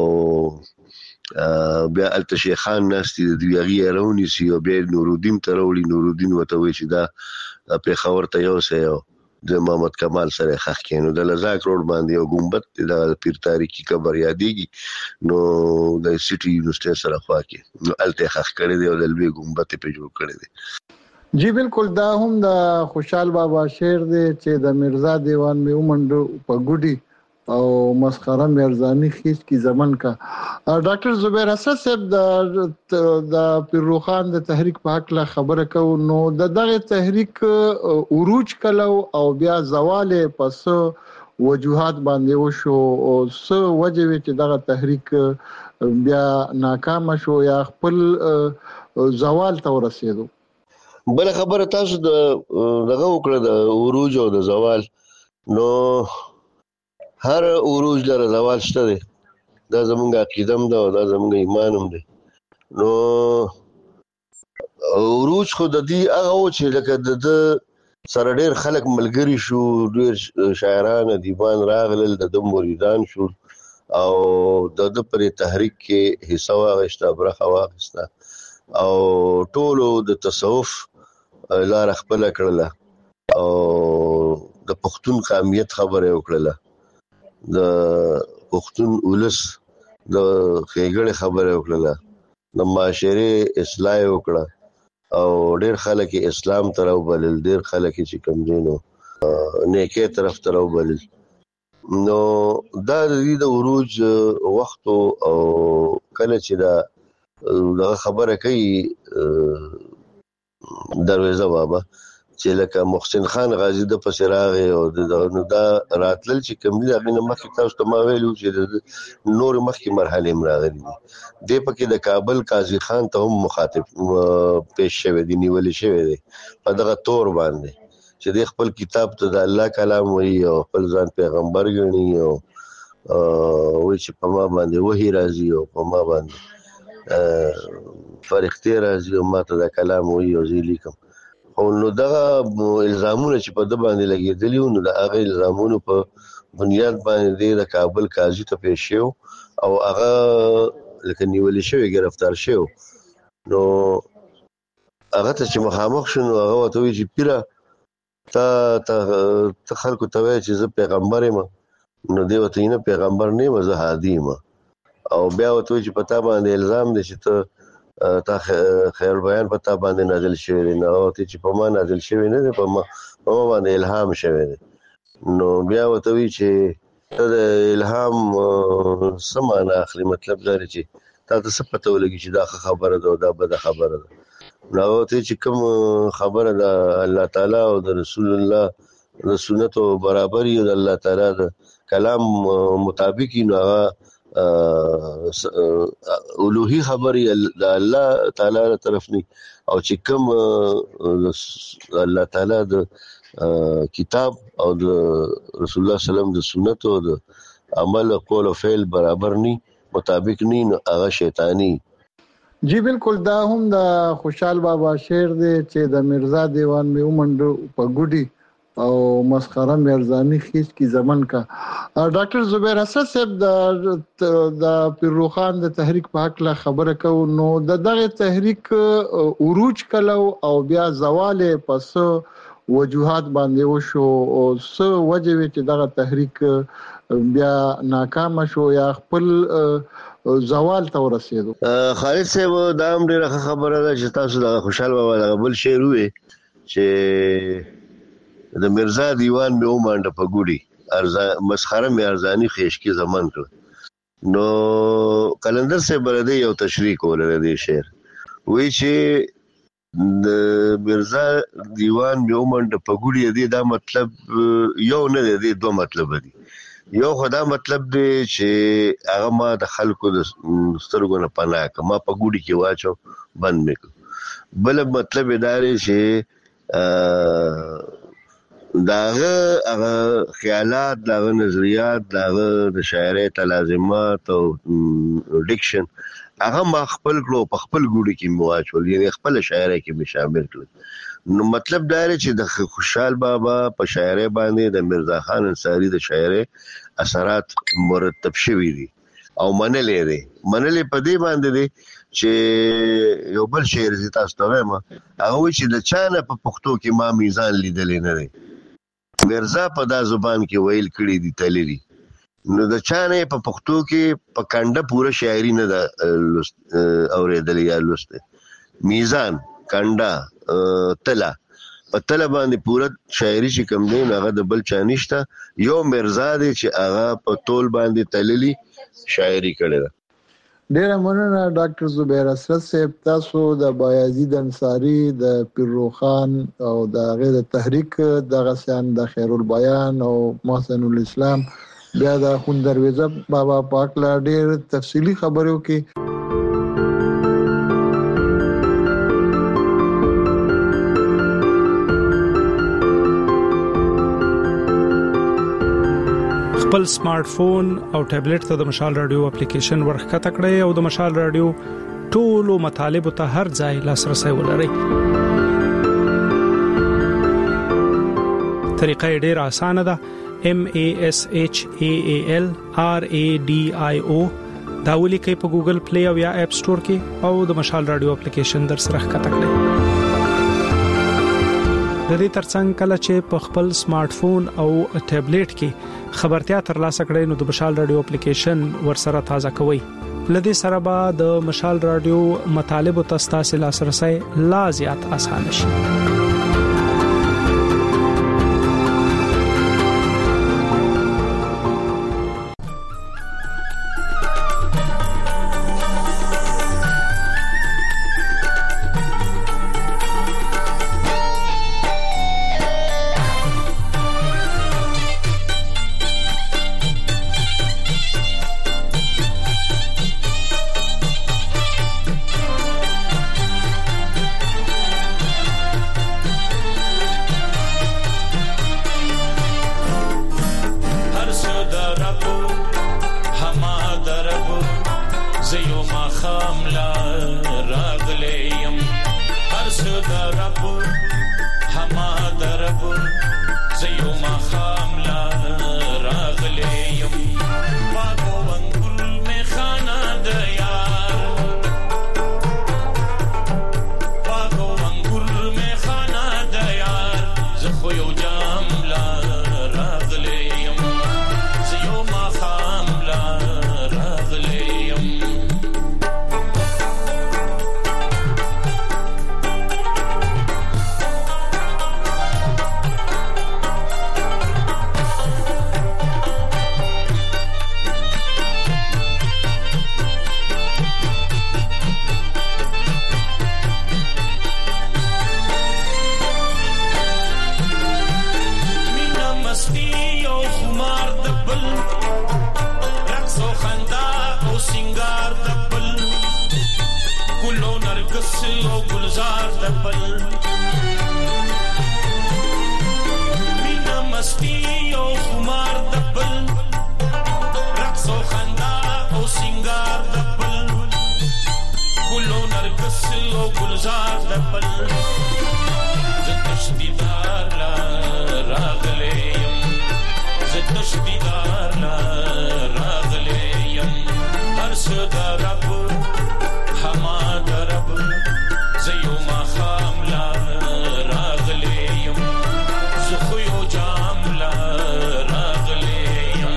بیا التشیخان ناستي د دیغي رونی سی او بیا نور الدین ترولي نور الدین وته وی چې دا په خبر ته یو څه د محمد کمال سره خخ کینو د لزاک روډ باندې یو ګمبد د پیر تاریخي قبر یادېږي نو د سټي یونیورسيټي سره خوا کې نو الته خخ کړی دی او د لوی ګمبد په جوړ کړی دی جی بالکل دا هم د خوشحال بابا شعر دی چې د مرزا دیوان می ومنډو په ګوډي او مسخره مرزانی خیش کی زمن کا ډاکټر زبیر اسد صاحب د د پیروخان د تحریک په حق لا خبره کو نو د دغه تحریک عروج کلو او بیا زوال پس وجوهات باندې وشو او څه وجه چې دغه تحریک بیا ناکام شو یا خپل زوال ته ورسېدو بل خبره تاسو د دغه وکړه د عروج او د زوال نو هر عروج لره زوال شته دی دا زمونږ عقیده هم ده او دا زمونږ ایمان هم دی نو عروج خو د دې هغه و چې لکه د سره ډېر خلک ملګري شو ډېر شاعران ادیبان راغلل د مریدان شو او د د پر تحریک کې حصہ واغسته برخه واغسته او ټولو د تصوف لار خپل کړله او د پښتون قومیت خبره وکړه د پښتون ولس د خېګړې خبره وکړه د معاشري اصلاح وکړه او ډېر خلک اسلام ته راوبلل ډېر خلک چې کوم دینو نیکه طرف ته راوبلل نو دا د عروج وخت او کله چې دا خبره کوي دروازه بابا چې لکه محسن خان غازی د پسراغه او د نو دا راتلل چې کوم دي هغه مخکې تاسو ته ما ویلو چې نور مخکې مرحله مراغلي دي د پکې د کابل قاضي خان ته هم مخاطب پیش شوی دی نیول شوی دی په دغه تور باندې چې د خپل کتاب ته د الله کلام وایي او خپل ځان پیغمبر ګڼي او وایي چې په ما باندې وحي راځي او په ما باندې فرښتې راځي او ما ته د کلام وایي او زه لیکم او نو دا الزامونه چې په د باندې لګېدلی نو د هغه الزامونو په بنیاد باندې د کابل قاضي ته پیښ شو او هغه لکه نیول شوی گرفتار شو نو هغه ته چې مخامخ شنو هغه وته وی چې پیره تا ته خلکو ته وایي چې زه پیغمبر یم نو دی وته نه پیغمبر نه یم زه هادي یم او بیا وته چې پتا باندې الزام دي چې ته تا خیر بیان پتا باندې نازل شوی نه او چې په ما نازل شوی نه دی په ما په ما باندې الهام شوی دی نو بیا وته چې ته د الهام سمانه اخلي مطلب دا چې تا ته څه پته ولګي چې دا خبره ده او دا بده خبره ده نو ته چې کوم خبره ده الله تعالی او د رسول الله د سنت او برابرۍ د الله تعالی د کلام مطابق نو اولوہی خبرې د الله تعالی تر طرف نه او چې کوم الله تعالی د کتاب او د رسول الله سلام د سنت او د عمل قول او فعل برابر نه مطابق نه هغه شیطانی. جی بالکل دا هم د خوشحال بابا شعر دی چې د مرزا دیوان می ومنډو په ګوډي او مسخره مرزانی خیس کی زمن کا. ډاکټر زبیر اسد صاحب د د پیروخان د تحریک په حق لا خبره کو نو د دغه تحریک عروج کلو او بیا زوال پس وجوهات باندې وشو او څه وجه چې دغه تحریک بیا ناکام شو یا خپل زوال ته ورسېدو. خالد صاحب دا هم ډیره خبره ده چې تاسو د خوشحال بابا د بل شعر وې چې د مرزا دیوان مې ومانډه په ګوډي ارزا مسخره مې ارزانی خېش کې زمان کړ نو کلندر صاحب بلدی یو تشریح کوله د شعر وی چې د مرزا دیوان مې ومانډه په ګوډي دی دا مطلب یو نه دی دوه مطلب دی. یو خدا مطلب دی چې هغه ما د خلکو د سترګو نه پناه کړ ما په ګوډي کې واچو بند مې کړ. بل مطلب دا دی چې داغه هغه خیالات داغه نظریات داغه د شاعرۍ تلازمات او ډیکشن هغه ما خپل کړو په خپل ګوډي کې مواچول یعنی خپل شاعرۍ کې مې شامل کړ نو مطلب دا دی چې د خوشحال بابا په شاعرۍ باندې د مرزا خان انصاری د شاعرۍ اثرات مرتب شوي دي او منلې دي منلې په دې باندې دي چې یو بل شعر زی تاسو ته وایم هغه چې د چانه په پښتو کې ما میزان لیدلې نه دی مرزا په دا زبان کې ویل کړی دي تللی نو د چانه په پښتو کې په کنده پوره شاعري نه ده اورېدلې یا لوسته میزان کنده تلا په تلا باندې پوره شاعري چې کوم دی هغه د بل چا نشته یو مرزا دی چې هغه په تول باندې تللی شاعري کړې ده. ډیره مننه ډاکټر زبیر اسد صاحب تاسو د بایزید انصاری د پیروخان او د غیر تحریک د غسان د خیر البیان او محسن الاسلام بیا د خون درویزه بابا پاک لا ډیر تفصیلی خبرو کې خپل سمارټ فون او ټابلیټ ته د مشال رادیو اپلیکیشن ورخکته کړئ او د مشال رادیو ټولو مطالب ته هر ځای لاسرسي ولرئ. طریقه ډیره اسانه ده M A S H A A L R A D I O دا ولیکئ په ګوګل پلی او یا اپ سٹور کې او د مشال رادیو اپلیکیشن در سره ښکته کړئ. د دې ترڅنګ کله چې په خپل سمارټ فون او ټابلیټ کې خبرتیا ترلاسه کړئ نو د مشال رادیو اپلیکیشن ورسره تازه کوئ. لدې سره به د مشال رادیو مطالب او تاسو لاسرسي لا زیات اسانه شي. هما درب زيو ما خاملا راغليم باغو انګل می خانه د یار باغو انګل می خانه د یار زخو یو جاملا راغليم زيو ما خاملا راغليم او گلزار دبل مینا مستی او خمار دبل رقص و خندا او سنگار دبل کلو نرگس او گلزار دبل زدش دیدار لا راغلیم زدش دیدار لا راغلیم هر صدا رب هما درب زيو ما خاملا راغليم زخو يو جاملا راغليم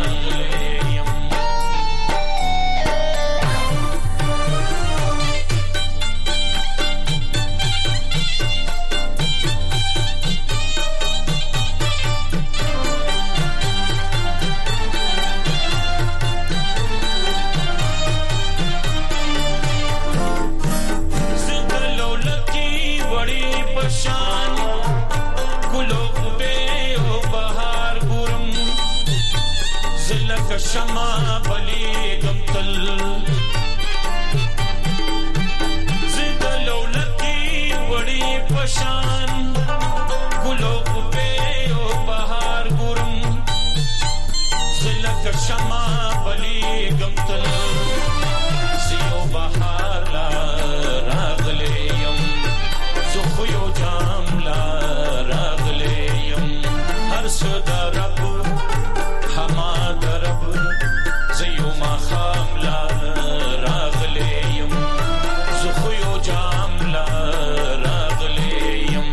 شما بلی گمتل زد لولکی وڑی پشان گلو بے او بہار گرم زلک شما بلی گمتل زیو بہار لا راغلیم زخیو جام لا راغلیم ہر صدا رب هما درب زيو ما خاملا راغليم زخيو جاملا راغليم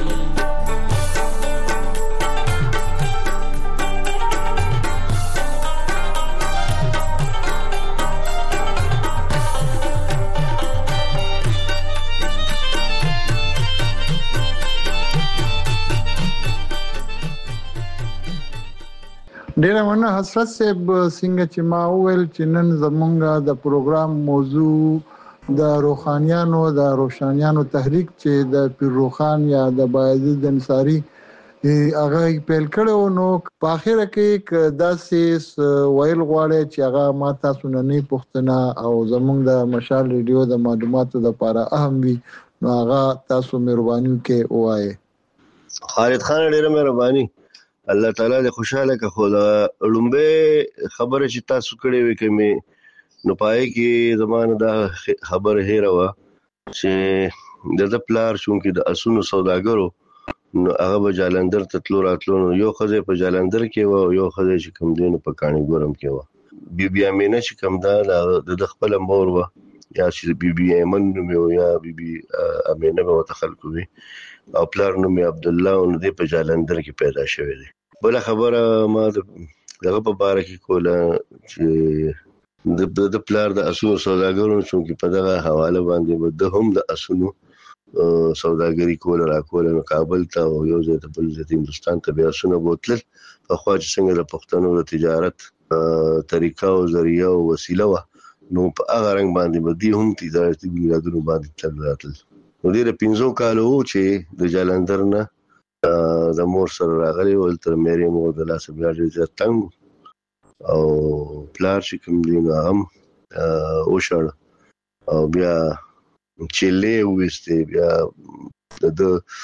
ډیره مننه حضرت صاحب څنګه چې ما وویل چې نن زمونږه د پروګرام موضوع د روحانيانو د روشانيانو تحریک چې د پیر روخان یا د بایزید انصاری هغه پیل کړو نو په اخر کې داسې ویل غواړي چې هغه ما تاسو نه پوښتنه او زمونږ د مشال ریډیو د معلوماتو لپاره اهم وي نو هغه تاسو مهرباني کې وایي. خالد خان ډیره مهرباني الله تعالی دې خوشاله که خو دا لومبه خبره چې تاسو کړې وې کې نو پای کې زمانه دا خبره هېره و چې د پلار چونکې د اسونو سوداګرو نو هغه به جالندر ته تلو راتلو یو خزه په جالندر کې و یو خزه چې کوم دینو په کانی ګورم کې و بي بي امینه چې کوم دا د خپل مور و یا چې بي بي ایمن نو یا بي بي امینه به تخلق وي او پلار نو می عبد الله نو دې په جالندر کې پیدا شوی دی. بل خبره ما دغه په باره کې کوله چې د پلار د اسونو سوداګرو چې په دغه حواله باندې د هم د اسونو سوداګری کول را کول نو کابل ته او یو ځای ته بل ځای هندستان ته بیا اسونه بوتل په خوا چې څنګه د پښتنو د تجارت طریقه او ذریعہ او وسیله و نو په هغه رنګ باندې بدی هم تجارتي بنیادونو باندې تل راتل. نو ډیره پنځو کالو چې د جالندر نه د مور سره راغلی ول تر مېرې مو د لاس بیا ډېر تنګ او پلار چې کوم دی نو هم او شړ او بیا چله وسته بیا د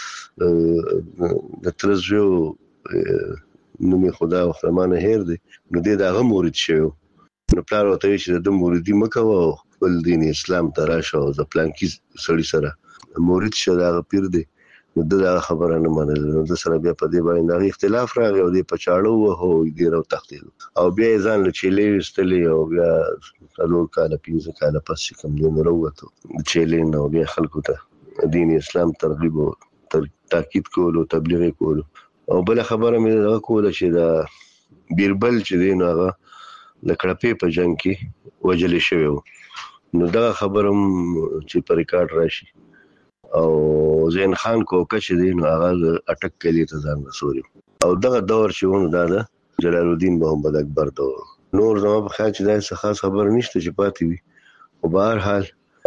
د ترزو نو می خدا او فرمانه هیر دی نو دې دغه مورید شو نو پلار وته چې د موریدي مکو خپل دین اسلام تراشه او د پلان کې سړی سره مورید شه دا پیر دی دا خبره نه منل نو د سره بیا په دې باندې اختلاف راغی او د پچاړو وو دې راو تختیل او بیا ځان له چيلې وستلې او بیا څلور کاله پنځه کاله پس کوم دین وروته چيلې نو بیا خلکو ته دین اسلام ترغیب او تاکید کول او تبلیغ کول او بل خبره مې دا کوله چې دا بیربل چې دین هغه لکړپې په جنگ کې وجل شوی نو دا خبرم چې پر ریکارډ راشي او زین خان کوکه چې دی نو هغه اٹک کلی ته ځان رسولي او دغه دور چې ونه دا ده جلال الدین محمد اکبر دور نور زما په خیال چې دا څه خاص خبر نشته چې پاتې وي او بهر حال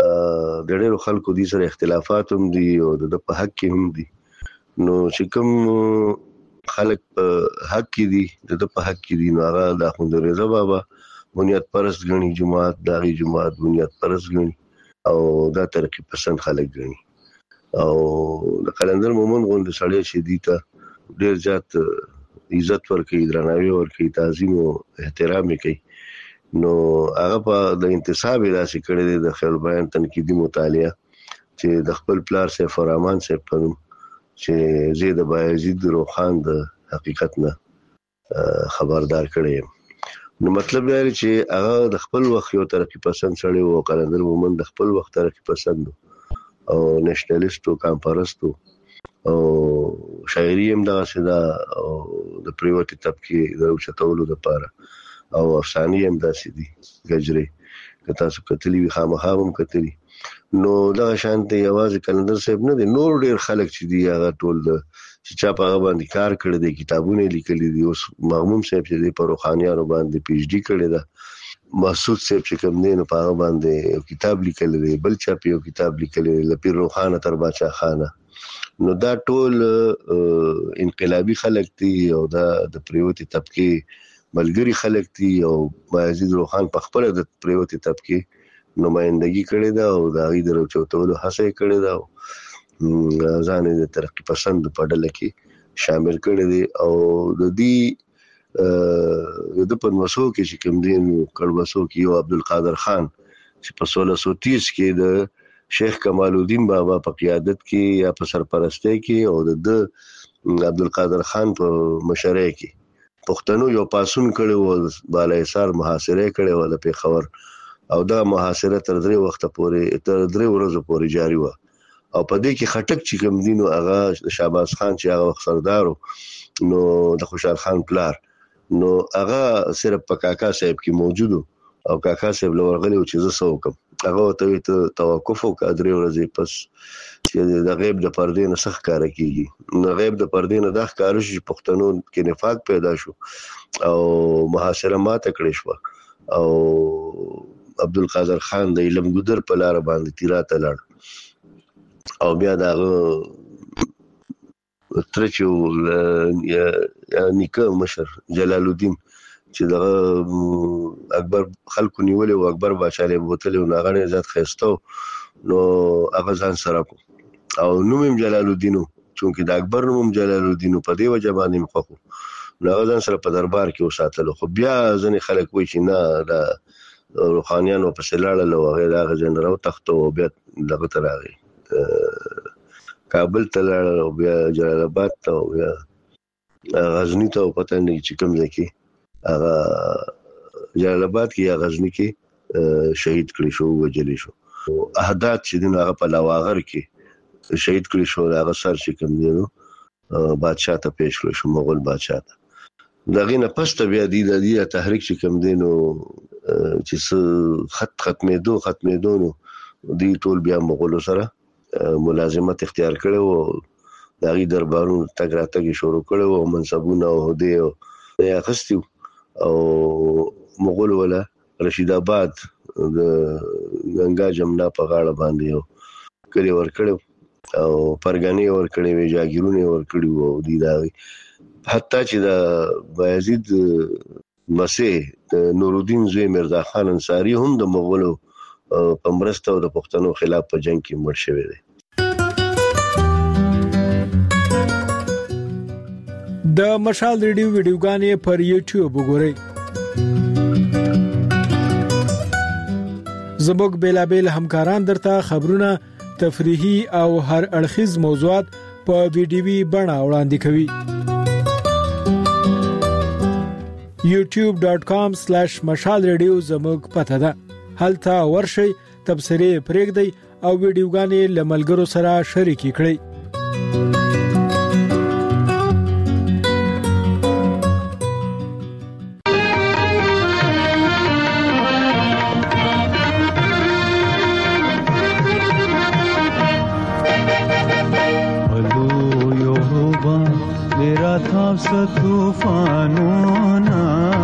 د ډېرو خلکو دي سره اختلافات هم دي او د په حق کې هم دي نو چې کوم خلک په حق کې دي د په حق کې دي نو هغه د اخوند رضا بابا بنیاد پرست غني جماعت داغي جماعت بنیاد پرست غني او دا ترقی پسند خلک غني او د قلندر مومن غوند سړی چې دی ته ډیر زیات عزت ورکړي درناوی ورکړي تعظیم او احترام کوي نو هغه په د انتصاب راسي کړي د خیال بیان تنقیدی مطالعه چې د خپل پلار سره فرمان سره پنوم چې زید بایزید روخان د حقیقت نه خبردار کړي نو مطلب دا چې هغه د خپل وخت یو ترقی پسند سړی او قلندر مومن د خپل وخت ترقی پسند او نېشنلیست او کمپارستو او شاعري هم دا سدا او د پریوټي طبقه د اوچتولو لپاره او افساني هم دا سدي گجري که تاسو کتلی وي خامخا هم کتلی نو دا شانته یوازې کلندر صاحب نه دي نور ډیر خلک چې دی هغه ټول چې چا په باندې کار کړی دی کتابونه لیکلي دي اوس مغموم صاحب چې دی په روحانيانو باندې پی ایچ ډي کړی دی محسود صاحب چې کوم نه په هغه باندې یو کتاب لیکلی دی بل چا په یو کتاب لیکلی دی لپاره روحانه تر باچا خانه نو دا ټول انقلابی خلک دي او دا د پریوتی طبقه ملګری خلک دي او بایزید روحان په خپل د پریوتی طبقه نمائندګي کړې ده او دا غي درو چوتولو هڅه کړې ده او ځان د ترقی پسند په ډله کې شامل کړي دي او د دې د په وسو کې چې کوم دین کړوسو کې یو عبدالقادر خان چې په سولہ سو تیس کې د شیخ کمال الدین بابا په قیادت کې یا په سرپرستی کې او د عبدالقادر خان په مشرۍ کې پښتنو یو پاسون کړي وو بالایسار محاصره کړي وو د پیښور او دا محاصره تر درې وخت پورې تر درې ورځې پورې جاری و او په دې کې خټک چې کوم دینو هغه شهباز خان چې هغه وخت سردارو نو د خوشحال خان پلار نو هغه صرف په کاکا صاحب کې موجودو او کاکا صاحب لورغلی چې زه سو کوم هغه ته توقف او درې ورځې پس چې د غیب د پردې نه سخت کار کیږي نو غیب د پردې نه د ښکار شي پښتنو کې نفاق پیدا شو او محاصره ماته کړې شو او عبدالقادر خان د علم ګدر په لار باندې تیراته لړ او بیا دا ترچو یا نیکه مشر جلال الدین چې دا اکبر خلکو نیولې او اکبر بادشاہ بوتل او ناغنه ذات خېستو نو هغه ځان سره کو او نوم جلال الدین چونکه د اکبر نوم جلال الدین په دی وجه باندې مخکو نو هغه ځان سره په دربار کې وساتلو خو بیا ځنې خلک وایي چې نه دا روحانيانو په سلاله لو هغه هغه جنرال تختو بیا دغه تراغي کابل ته لاړ او بیا جلال آباد ته او بیا غزنی ته پته نه چې کوم ځای کې هغه جلال آباد کې یا غزنی کې شهید کړي شو وجلی شو احداث چې دغه هغه په لاواغر کې شهید کړي شو هغه سر چې کوم دی بادشاہ ته پیش کړي شو مغول بادشاہ ته دغه نه پس ته بیا دی د دې تحریک چې کوم دی نو چې خط ختمېدو ختمېدو نو دی ټول بیا مغول سره ملازمت اختیار کړو او دغه دربارونو تګ راتګ شروع کړو او منصبونه او هدي یا خستیو او مغول ولا رشید آباد د گنگا جمنا په غاړه باندې یو کلی ور کړو او پرګانی ور کړی وی جاګیرونه ور کړی وو دی دا حتی چې د بایزید مسیح نور الدین زوی مرزا خان انصاری هم د مغولو په مرسته او د پښتنو خلاف په جنگ کې مړ شوی دی د مشال ریډیو ویډیوګانې پر یوټیوب وګورئ زموږ بیلابل همکاران درته خبرونه تفریحي او هر اړخیز موضوعات په ویډیوي بڼه وړاندې کوي. یوټیوب ډاٹ کام سلیش مشال ریډیو زموږ پته ده. هلته ورشئ، تبصرې پرېږدئ او ویډیوګانې له ملګرو سره شریکې کړئ. طوفانونا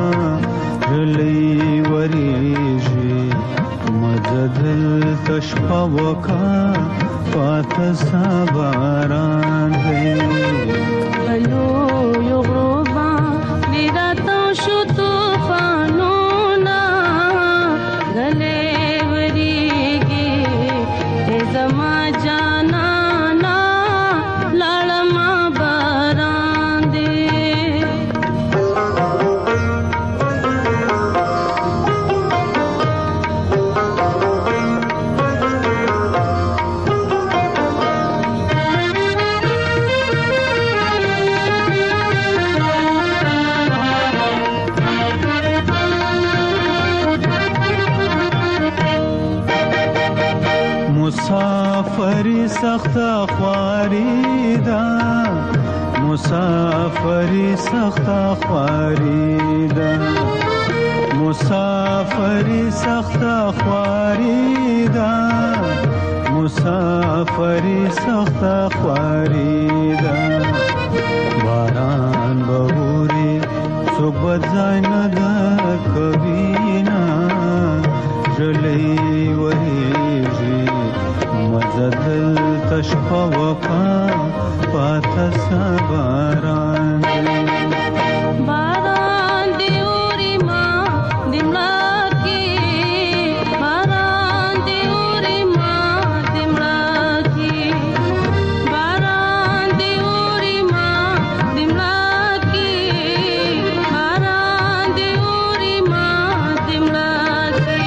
رلی وریجی مددل تشپا وکا پات ساباران دی بلو یغروبا لیراتو شو طوفانونا رلی وریگی ازما جانا مسافری سخت خواری دا مسافری سخت خواری دا مسافری سخت خواری دا مسافری سخت خواری دا باران بهوري صبح ځان د کوینا جلې وریږي مزدل تشپا وکا پات سباران باران دیوری ما دملا کی باران دیوری ما دملا کی باران دیوری ما دملا کی باران دیوری ما دملا کی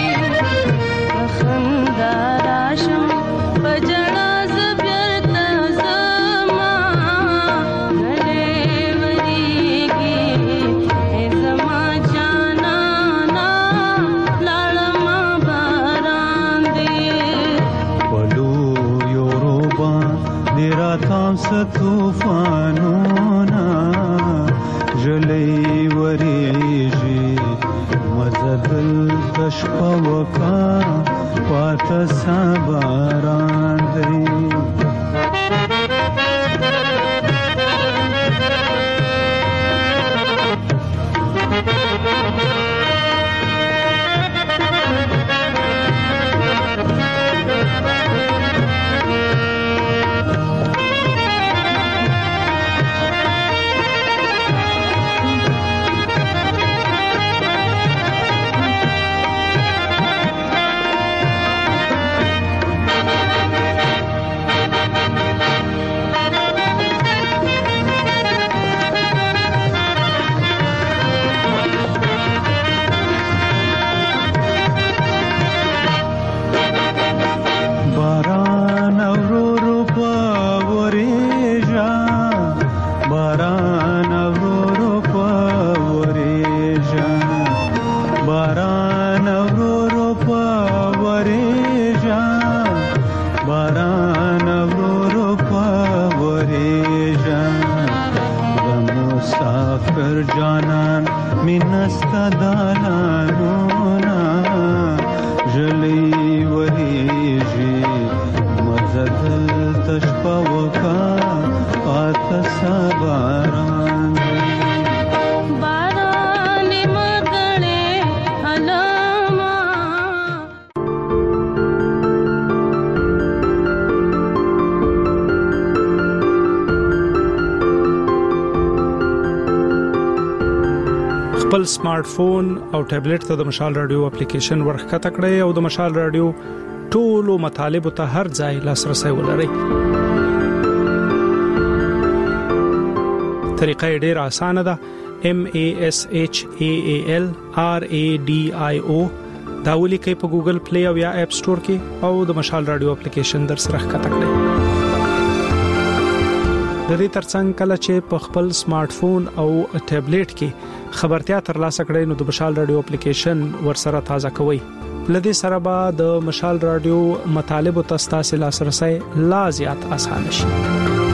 خندار آشم بجڑا زبیرت زما گلے وریگی زما جانا نا لالما باران دی بلو یوروبا دیرا تام ستوفانونا جلی وریجی مزدل تشپا وکا پات سباران دی باران اورورو پاوریجا باران اورورو پاوریجا باران اورورو پاوریجا باران اورورو پاوریجا مسافر جانان منستا دالانونا جلی وریجی مزدل تشپا وکا پات سباران باران مگڑے علما خپل سمارټ فون او ټابلیټ ته د مشال رادیو اپلیکیشن ورخکته کړئ او د مشال رادیو ټولو مطالب ته هر ځای لاسرسي ولرئ. طریقه ډیره اسانه ده. M A S H A A L R A D I O دا ولیکئ په ګوګل پلی او یا اپ سٹور کې او د مشال رادیو اپلیکیشن در سره ښکته کړئ. د دې ترڅنګ کله چې په خپل سمارټ فون او ټابلیټ کې خبرتیا ترلاسه کړئ نو د مشال رادیو اپلیکیشن ورسره تازه کوئ. لدې سره به د مشال رادیو مطالب او تاسو لاسرسي لا زیات اسانه شي.